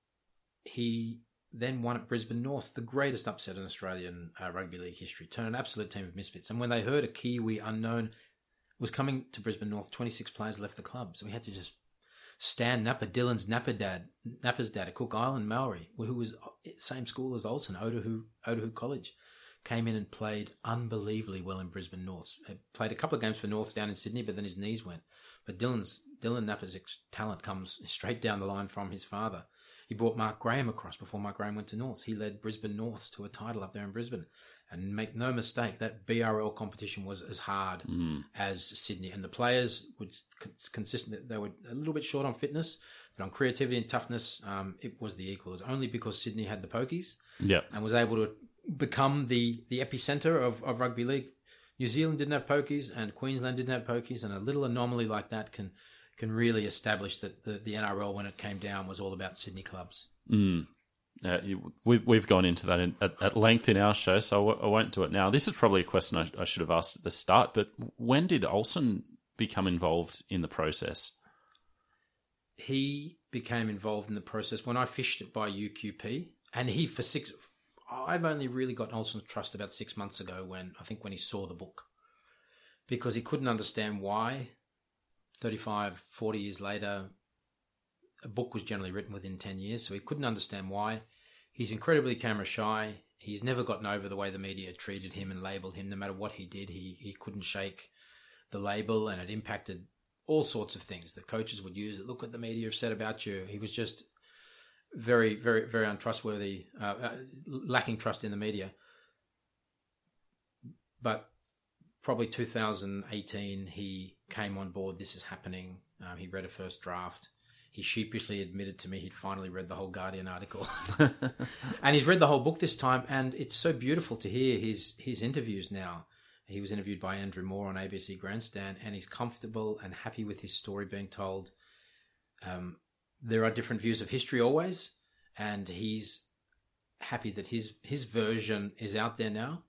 he then won at Brisbane North, the greatest upset in Australian uh, rugby league history, turned an absolute team of misfits. And when they heard a Kiwi unknown was coming to Brisbane North, twenty-six players left the club. So we had to just Stan Napper, Dylan's Napper dad, Napper's dad, a Cook Island Maori, who was same school as Olsen, Otahu, Otahu College, came in and played unbelievably well in Brisbane North. He played a couple of games for North down in Sydney, but then his knees went. But Dylan's Dylan Napper's talent comes straight down the line from his father. He brought Mark Graham across before Mark Graham went to North. He led Brisbane North to a title up there in Brisbane. And make no mistake, that B R L competition was as hard mm. as Sydney. And the players would consistent. They were a little bit short on fitness, but on creativity and toughness, um, it was the equal. It was only because Sydney had the pokies yep. and was able to become the, the epicenter of, of rugby league. New Zealand didn't have pokies and Queensland didn't have pokies, and a little anomaly like that can can really establish that the, the N R L, when it came down, was all about Sydney clubs. Mm. Uh, you, we, we've gone into that in, at, at length in our show, so I, w- I won't do it now. This is probably a question I, I should have asked at the start, but when did Olsen become involved in the process? He became involved in the process when I fished it by U Q P, and he for six. I've only really got Olsen's trust about six months ago when I think when he saw the book, because he couldn't understand why thirty-five, forty years later, a book was generally written within ten years, so he couldn't understand why. He's incredibly camera shy. He's never gotten over the way the media treated him and labelled him. No matter what he did, he, he couldn't shake the label, and it impacted all sorts of things that coaches would use. Look what the media have said about you. He was just very, very, very untrustworthy, uh, uh, lacking trust in the media. But probably two thousand eighteen, he came on board. This is happening. Um, he read a first draft. He sheepishly admitted to me he'd finally read the whole Guardian article. And he's read the whole book this time, and it's so beautiful to hear his his interviews now. He was interviewed by Andrew Moore on A B C Grandstand, and he's comfortable and happy with his story being told. Um, there are different views of history always, and he's happy that his his version is out there now.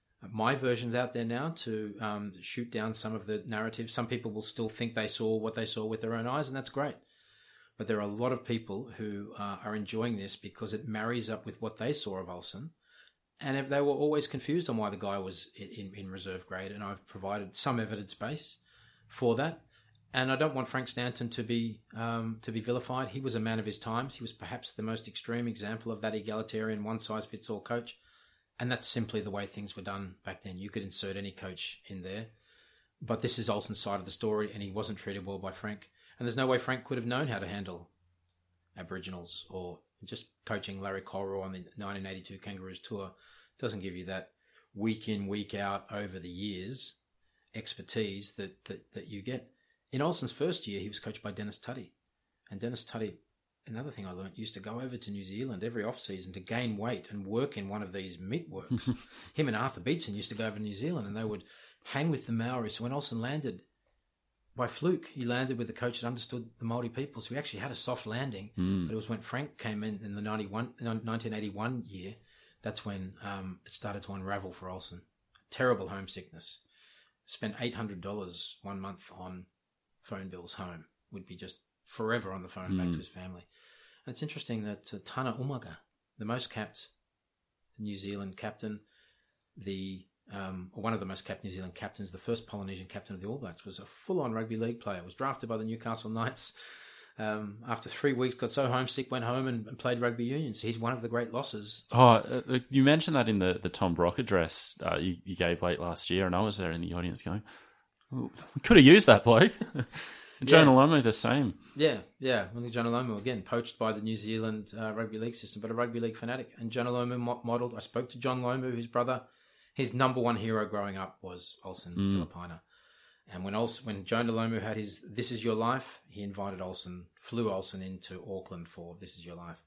My version's out there now to um, shoot down some of the narratives. Some people will still think they saw what they saw with their own eyes, and that's great. But there are a lot of people who uh, are enjoying this because it marries up with what they saw of Olsen. And if they were always confused on why the guy was in, in reserve grade, and I've provided some evidence base for that. And I don't want Frank Stanton to be um, to be vilified. He was a man of his times. He was perhaps the most extreme example of that egalitarian one-size-fits-all coach. And that's simply the way things were done back then. You could insert any coach in there. But this is Olsen's side of the story, and he wasn't treated well by Frank. And there's no way Frank could have known how to handle Aboriginals, or just coaching Larry Colroy on the nineteen eighty-two Kangaroos tour doesn't give you that week in, week out over the years expertise that, that, that you get. In Olsen's first year, he was coached by Dennis Tuddy. And Dennis Tuddy, another thing I learned, used to go over to New Zealand every off-season to gain weight and work in one of these meat works. Him and Arthur Beetson used to go over to New Zealand, and they would hang with the Maoris. So when Olsen landed, by fluke, he landed with a coach that understood the Māori people. So he actually had a soft landing. Mm. But it was when Frank came in in the nineteen eighty-one year, that's when um, it started to unravel for Olsen. Terrible homesickness. Spent eight hundred dollars one month on phone bills home. Would be just forever on the phone mm. back to his family. And it's interesting that uh, Tana Umaga, the most capped New Zealand captain, the Um, one of the most capped New Zealand captains, the first Polynesian captain of the All Blacks, was a full-on rugby league player. Was drafted by the Newcastle Knights. Um, after three weeks, got so homesick, went home and, and played rugby union. So he's one of the great losses. Oh, uh, you mentioned that in the, the Tom Brock address uh, you, you gave late last year, and I was there in the audience going, oh, could have used that bloke. Jonah yeah. Lomu, the same. Yeah, yeah. Well, Jonah Lomu, again, poached by the New Zealand uh, rugby league system, but a rugby league fanatic. And Jonah Lomu mo- modelled, I spoke to John Lomu, his brother. His number one hero growing up was Olsen mm. Filipina. And when Olsen, when Jonah Lomu had his This Is Your Life, he invited Olsen, flew Olsen into Auckland for This Is Your Life.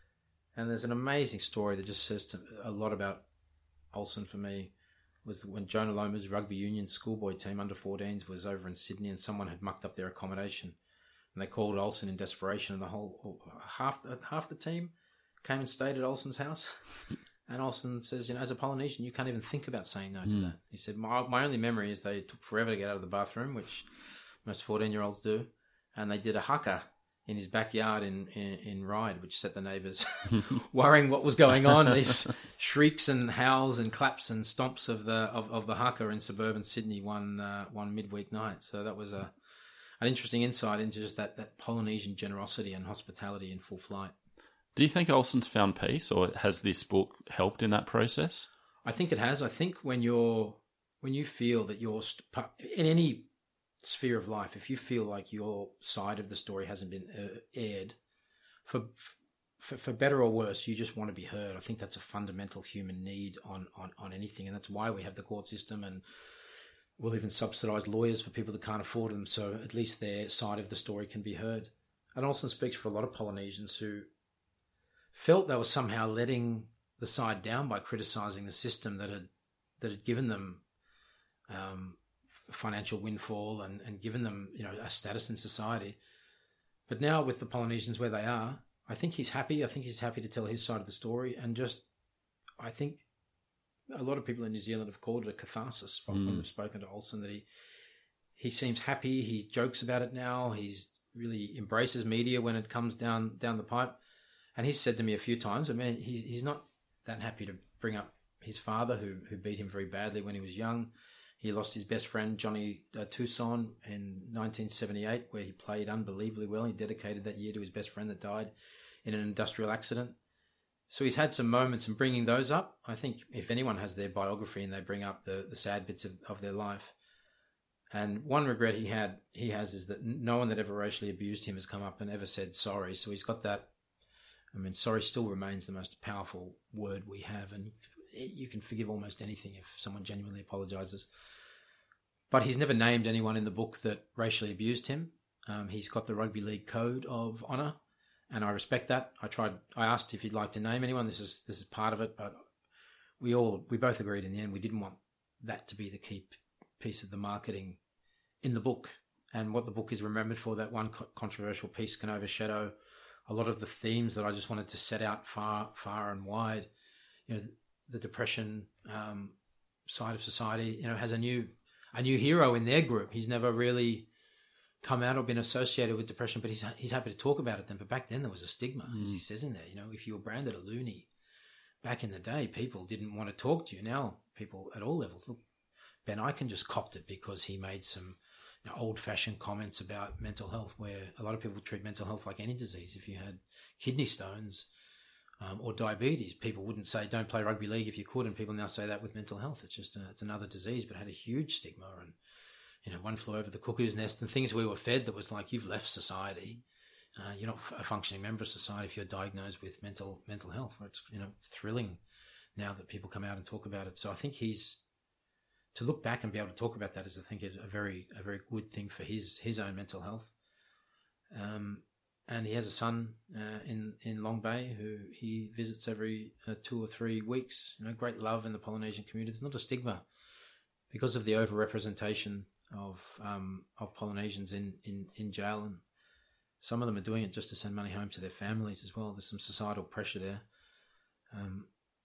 And there's an amazing story that just says to, a lot about Olsen for me, was that when Jonah Lomu's rugby union schoolboy team, under fourteens, was over in Sydney, and someone had mucked up their accommodation. And they called Olsen in desperation, and the whole, half, half the team came and stayed at Olsen's house. And Olsen says, you know, as a Polynesian, you can't even think about saying no to mm. that. He said, my, my only memory is they took forever to get out of the bathroom, which most fourteen-year-olds do. And they did a haka in his backyard in, in, in Ryde, which set the neighbours worrying what was going on. These shrieks and howls and claps and stomps of the of, of the haka in suburban Sydney one uh, one midweek night. So that was a an interesting insight into just that, that Polynesian generosity and hospitality in full flight. Do you think Olsen's found peace, or has this book helped in that process? I think it has. I think when you're when you feel that you're in any sphere of life, if you feel like your side of the story hasn't been uh, aired, for, for for better or worse, you just want to be heard. I think that's a fundamental human need on on, on anything, and that's why we have the court system, and we'll even subsidise lawyers for people that can't afford them, so at least their side of the story can be heard. And Olsen speaks for a lot of Polynesians who felt they were somehow letting the side down by criticising the system that had that had given them um, financial windfall and, and given them, you know, a status in society. But now with the Polynesians where they are, I think he's happy. I think he's happy to tell his side of the story. And just, I think a lot of people in New Zealand have called it a catharsis from Mm. when we've spoken to Olsen, that he, he seems happy. He jokes about it now. He's really embraces media when it comes down, down the pipe. And he's said to me a few times, I mean, he, he's not that happy to bring up his father, who who beat him very badly when he was young. He lost his best friend, Johnny uh, Tucson, in nineteen seventy-eight, where he played unbelievably well. He dedicated that year to his best friend that died in an industrial accident. So he's had some moments in bringing those up. I think if anyone has their biography and they bring up the, the sad bits of, of their life. And one regret he had, he has is that no one that ever racially abused him has come up and ever said sorry. So he's got that. I mean, sorry still remains the most powerful word we have, and you can forgive almost anything if someone genuinely apologizes. But he's never named anyone in the book that racially abused him. Um, he's got the Rugby League Code of Honour, and I respect that. I tried. I asked if he'd like to name anyone. This is this is part of it, but we all we both agreed in the end we didn't want that to be the key piece of the marketing in the book. And what the book is remembered for, that one co- controversial piece can overshadow a lot of the themes that I just wanted to set out far, far and wide. You know, the, the depression um, side of society, you know, has a new a new hero in their group. He's never really come out or been associated with depression, but he's he's happy to talk about it then. But back then there was a stigma, mm. as he says in there. You know, if you were branded a loony back in the day, people didn't want to talk to you. Now people at all levels. Look, Ben Ikin just copped it because he made some you know, old-fashioned comments about mental health, where a lot of people treat mental health like any disease. If you had kidney stones um, or diabetes, people wouldn't say don't play rugby league if you could, and people now say that with mental health. It's just a, it's another disease, but it had a huge stigma. And you know, one flew over the cuckoo's nest, and things we were fed that was like, you've left society. Uh, you're not a functioning member of society if you're diagnosed with mental mental health. Where it's you know it's thrilling now that people come out and talk about it. So I think he's to look back and be able to talk about that is, I think, is a very a very good thing for his his own mental health. Um, and he has a son uh, in in Long Bay who he visits every uh, two or three weeks. You know, great love in the Polynesian community. It's not a stigma because of the overrepresentation of um, of Polynesians in, in, in jail, and some of them are doing it just to send money home to their families as well. There's some societal pressure there. Um,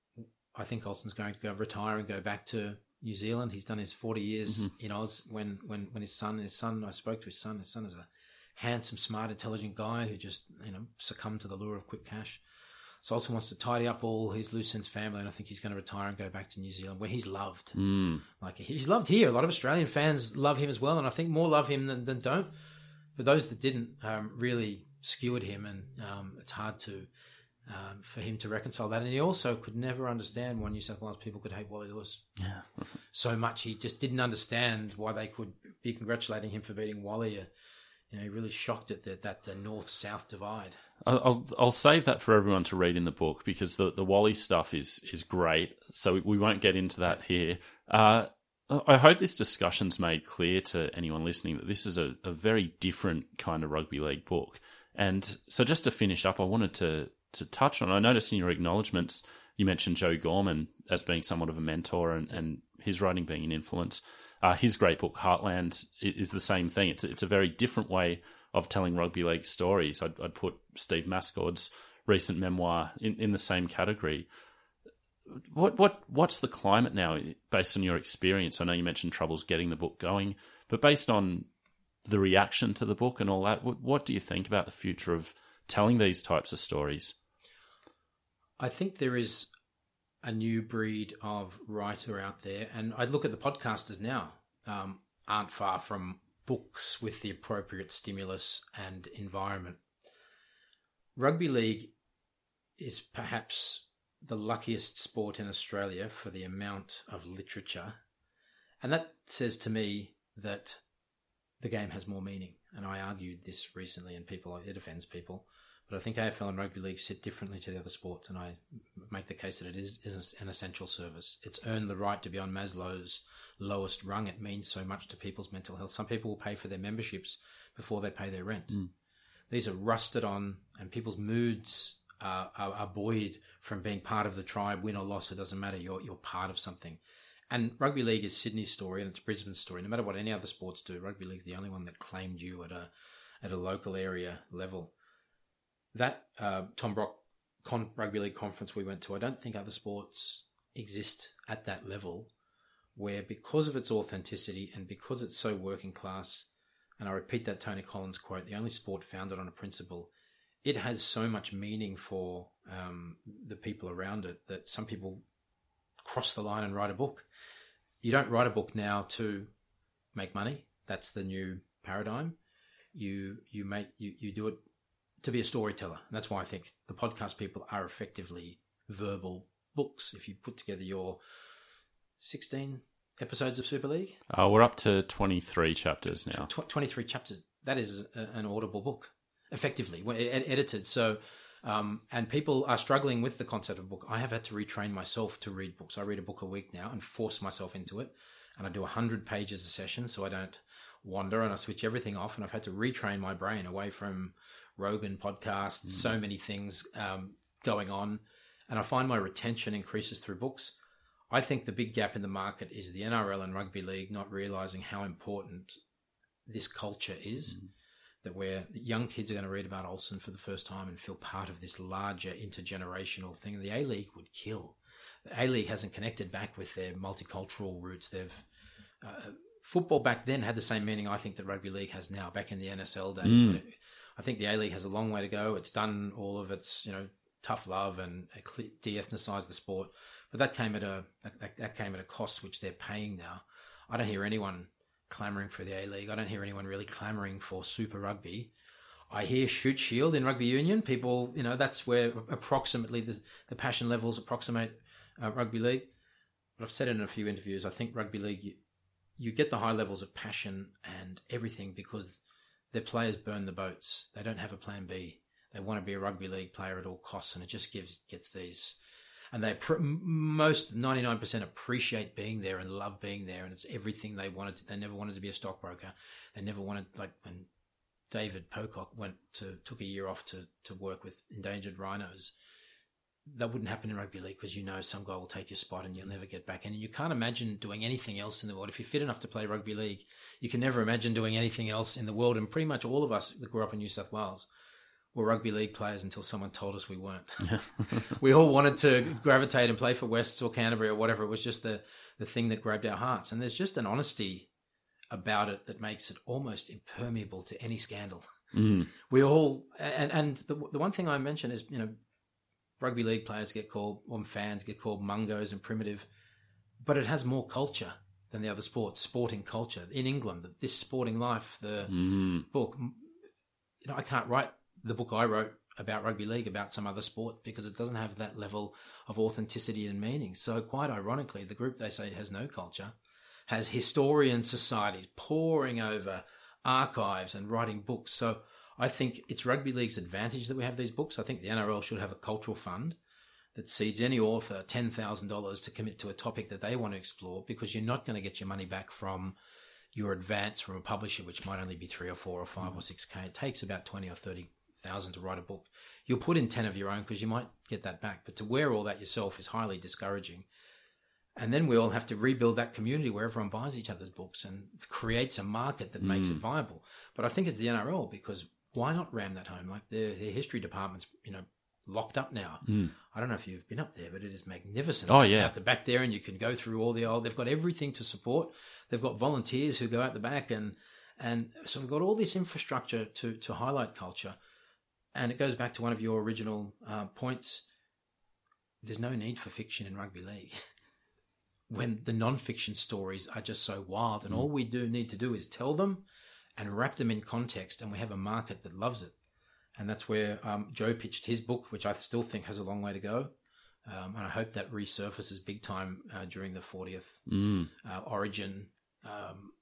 I think Olsen's going to go retire and go back to New Zealand. He's done his forty years mm-hmm. in Oz. When, when, when his son, his son, I spoke to his son. His son is a handsome, smart, intelligent guy who just you know succumbed to the lure of quick cash. So Olsen wants to tidy up all his loose ends family, and I think he's going to retire and go back to New Zealand, where he's loved. Mm. Like he's loved here. A lot of Australian fans love him as well, and I think more love him than, than don't. But those that didn't um, really skewered him, and um, it's hard to um, for him to reconcile that. And he also could never understand why New South Wales people could hate Wally Lewis yeah. so much. He just didn't understand why they could be congratulating him for beating Wally. Uh, you know, he really shocked at that that uh, north-south divide. I'll I'll save that for everyone to read in the book, because the, the Wally stuff is is great. So we won't get into that here. Uh, I hope this discussion's made clear to anyone listening that this is a, a very different kind of rugby league book. And so just to finish up, I wanted to to touch on, I noticed in your acknowledgements, you mentioned Joe Gorman as being somewhat of a mentor, and, and his writing being an influence. Uh, his great book, Heartland, is the same thing. It's, it's a very different way of telling rugby league stories. I'd, I'd put Steve Mascord's recent memoir in, in the same category. What what what's the climate now, based on your experience? I know you mentioned troubles getting the book going, but based on the reaction to the book and all that, what, what do you think about the future of telling these types of stories? I think there is a new breed of writer out there, and I look at the podcasters now, um, aren't far from books with the appropriate stimulus and environment. Rugby league is perhaps the luckiest sport in Australia for the amount of literature, and that says to me that the game has more meaning. And I argued this recently, and people it offends people, but I think A F L and rugby league sit differently to the other sports, and I make the case that it is, is an essential service. It's earned the right to be on Maslow's lowest rung. It means so much to people's mental health. Some people will pay for their memberships before they pay their rent. Mm. These are rusted on, and people's moods are, are, are buoyed from being part of the tribe. Win or loss, it doesn't matter. You're you're part of something. And rugby league is Sydney's story, and it's Brisbane's story. No matter what any other sports do, rugby league's the only one that claimed you at a at a local area level. that uh, Tom Brock con- rugby league conference we went to, I don't think other sports exist at that level, where because of its authenticity and because it's so working class, and I repeat that Tony Collins quote, the only sport founded on a principle, it has so much meaning for um, the people around it that some people cross the line and write a book. You don't write a book now to make money. That's the new paradigm. You you make you, you do it to be a storyteller. And that's why I think the podcast people are effectively verbal books. If you put together your sixteen episodes of Super League. Uh, we're up to twenty-three chapters now. Tw- twenty-three chapters. That is a, an audible book, effectively, ed- edited. So, um, and people are struggling with the concept of a book. I have had to retrain myself to read books. I read a book a week now and force myself into it. And I do one hundred pages a session so I don't wander, and I switch everything off. And I've had to retrain my brain away from Rogan podcasts, mm. so many things um, going on. And I find my retention increases through books. I think the big gap in the market is the N R L and rugby league not realizing how important this culture is, mm. that where young kids are going to read about Olsen for the first time and feel part of this larger intergenerational thing. The A-League would kill. The A-League hasn't connected back with their multicultural roots. They've uh, football back then had the same meaning, I think, that rugby league has now, back in the N S L days. Mm. It, I think the A-League has a long way to go. It's done all of its, you know, tough love and de-ethnicized the sport. But that came at a that, that came at a cost which they're paying now. I don't hear anyone clamouring for the A-League. I don't hear anyone really clamouring for Super Rugby. I hear Shoot Shield in rugby union. People, you know, that's where approximately the, the passion levels approximate uh, rugby league. But I've said it in a few interviews, I think rugby league, you, you get the high levels of passion and everything because their players burn the boats. They don't have a plan B. They want to be a rugby league player at all costs, and it just gives gets these... And they pr- most ninety-nine percent appreciate being there and love being there, and it's everything they wanted. To, they never wanted to be a stockbroker. They never wanted, like when David Pocock went to took a year off to to work with endangered rhinos. That wouldn't happen in rugby league because you know some guy will take your spot and you'll never get back. And you can't imagine doing anything else in the world. If you're fit enough to play rugby league, you can never imagine doing anything else in the world. And pretty much all of us that grew up in New South Wales were rugby league players until someone told us we weren't. We all wanted to gravitate and play for Wests or Canterbury or whatever. It was just the, the thing that grabbed our hearts. And there's just an honesty about it that makes it almost impermeable to any scandal. Mm. We all, and, and the, the one thing I mentioned is, you know, rugby league players get called, or fans get called mungos and primitive, but it has more culture than the other sports, sporting culture. In England, This Sporting Life, the mm. book, you know, I can't write the book I wrote about rugby league about some other sport because it doesn't have that level of authenticity and meaning. So quite ironically, the group they say has no culture has historian societies poring over archives and writing books. So I think it's rugby league's advantage that we have these books. I think the N R L should have a cultural fund that seeds any author ten thousand dollars to commit to a topic that they want to explore, because you're not going to get your money back from your advance from a publisher, which might only be three or four or five mm. or six K. It takes about twenty or thirty thousand to write a book. You'll put in ten of your own because you might get that back, but to wear all that yourself is highly discouraging. And then we all have to rebuild that community where everyone buys each other's books and creates a market that mm. makes it viable. But I think it's the N R L, because why not ram that home? Like their, their history department's, you know, locked up now. Mm. I don't know if you've been up there, but it is magnificent. Oh, yeah. Out the back there, and you can go through all the old, they've got everything to support. They've got volunteers who go out the back, and, and so we've got all this infrastructure to, to highlight culture. And it goes back to one of your original uh, points. There's no need for fiction in rugby league when the non-fiction stories are just so wild. And mm. all we do need to do is tell them and wrap them in context, and we have a market that loves it. And that's where um, Joe pitched his book, which I still think has a long way to go. Um, and I hope that resurfaces big time uh, during the fortieth mm. uh, Origin um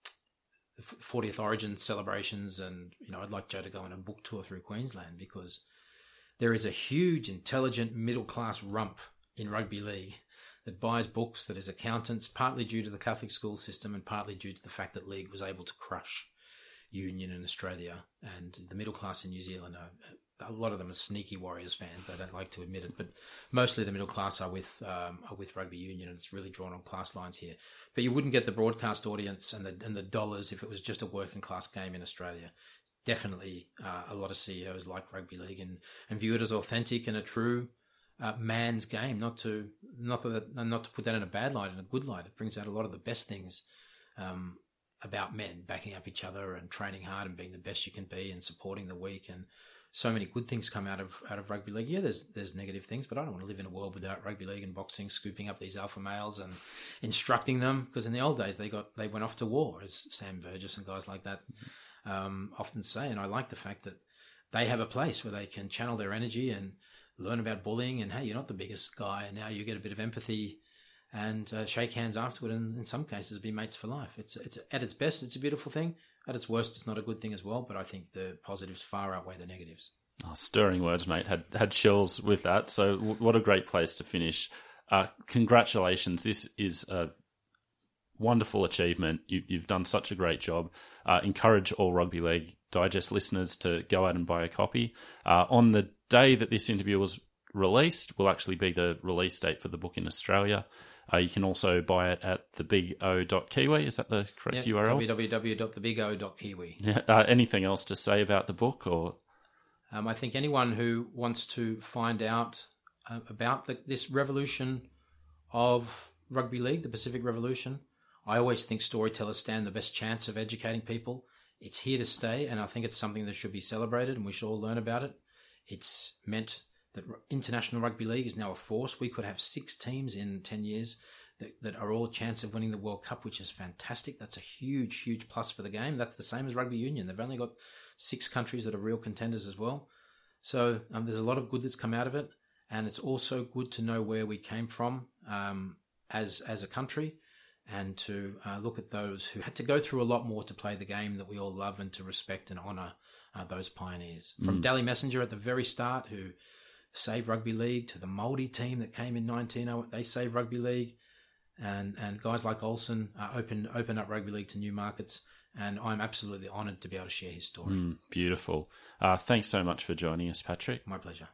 fortieth Origin celebrations. And, you know, I'd like Joe to go on a book tour through Queensland, because there is a huge, intelligent, middle-class rump in rugby league that buys books, that is accountants, partly due to the Catholic school system and partly due to the fact that league was able to crush union in Australia. And the middle class in New Zealand are, a lot of them are sneaky Warriors fans. They don't like to admit it, but mostly the middle class are with um, are with rugby union, and it's really drawn on class lines here. But you wouldn't get the broadcast audience and the and the dollars if it was just a working class game in Australia. It's definitely uh, a lot of C E Os like rugby league and, and view it as authentic and a true uh, man's game. Not to not that not to put that in a bad light, in a good light. It brings out a lot of the best things um, about men, backing up each other and training hard and being the best you can be and supporting the weak. And so many good things come out of out of rugby league. Yeah, there's there's negative things, but I don't want to live in a world without rugby league and boxing scooping up these alpha males and instructing them. Because in the old days, they got they went off to war, as Sam Burgess and guys like that um, often say. And I like the fact that they have a place where they can channel their energy and learn about bullying. And hey, you're not the biggest guy, and now you get a bit of empathy and uh, shake hands afterward. And in some cases, be mates for life. It's it's at its best, it's a beautiful thing. At its worst, it's not a good thing as well, but I think the positives far outweigh the negatives. Oh, stirring words, mate. Had had chills with that. So w- what a great place to finish. Uh, congratulations. This is a wonderful achievement. You, you've done such a great job. Uh, encourage all Rugby League Digest listeners to go out and buy a copy. Uh, on the day that this interview was released will actually be the release date for the book in Australia. Uh, you can also buy it at the big o dot kiwi. Is that the correct yep, U R L? w w w dot the big o dot kiwi. Yeah. Uh, anything else to say about the book? Or um, I think anyone who wants to find out uh, about the, this revolution of rugby league, the Pacific Revolution, I always think storytellers stand the best chance of educating people. It's here to stay, and I think it's something that should be celebrated, and we should all learn about it. It's meant that international rugby league is now a force. We could have six teams in ten years that, that are all a chance of winning the World Cup, which is fantastic. That's a huge, huge plus for the game. That's the same as rugby union. They've only got six countries that are real contenders as well. So um, there's a lot of good that's come out of it. And it's also good to know where we came from um, as, as a country, and to uh, look at those who had to go through a lot more to play the game that we all love, and to respect and honour uh, those pioneers. From mm. Daly Messenger at the very start, who saved rugby league, to the Māori team that came in nineteen oh, they saved rugby league, and and guys like Olsen uh, opened opened up rugby league to new markets, and I'm absolutely honoured to be able to share his story. Mm, beautiful. Uh, thanks so much for joining us, Patrick. My pleasure.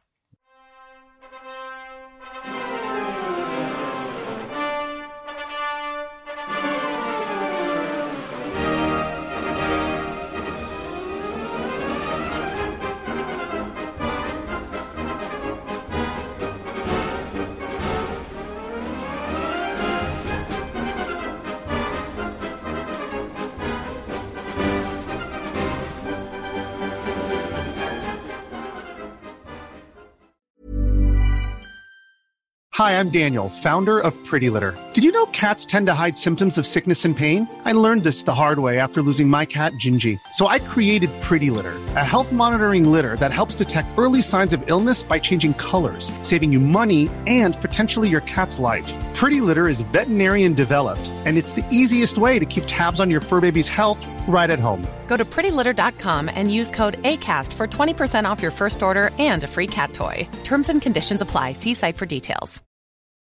Hi, I'm Daniel, founder of Pretty Litter. Did you know cats tend to hide symptoms of sickness and pain? I learned this the hard way after losing my cat, Gingy. So I created Pretty Litter, a health monitoring litter that helps detect early signs of illness by changing colors, saving you money and potentially your cat's life. Pretty Litter is veterinarian developed, and it's the easiest way to keep tabs on your fur baby's health right at home. Go to pretty litter dot com and use code ACAST for twenty percent off your first order and a free cat toy. Terms and conditions apply. See site for details.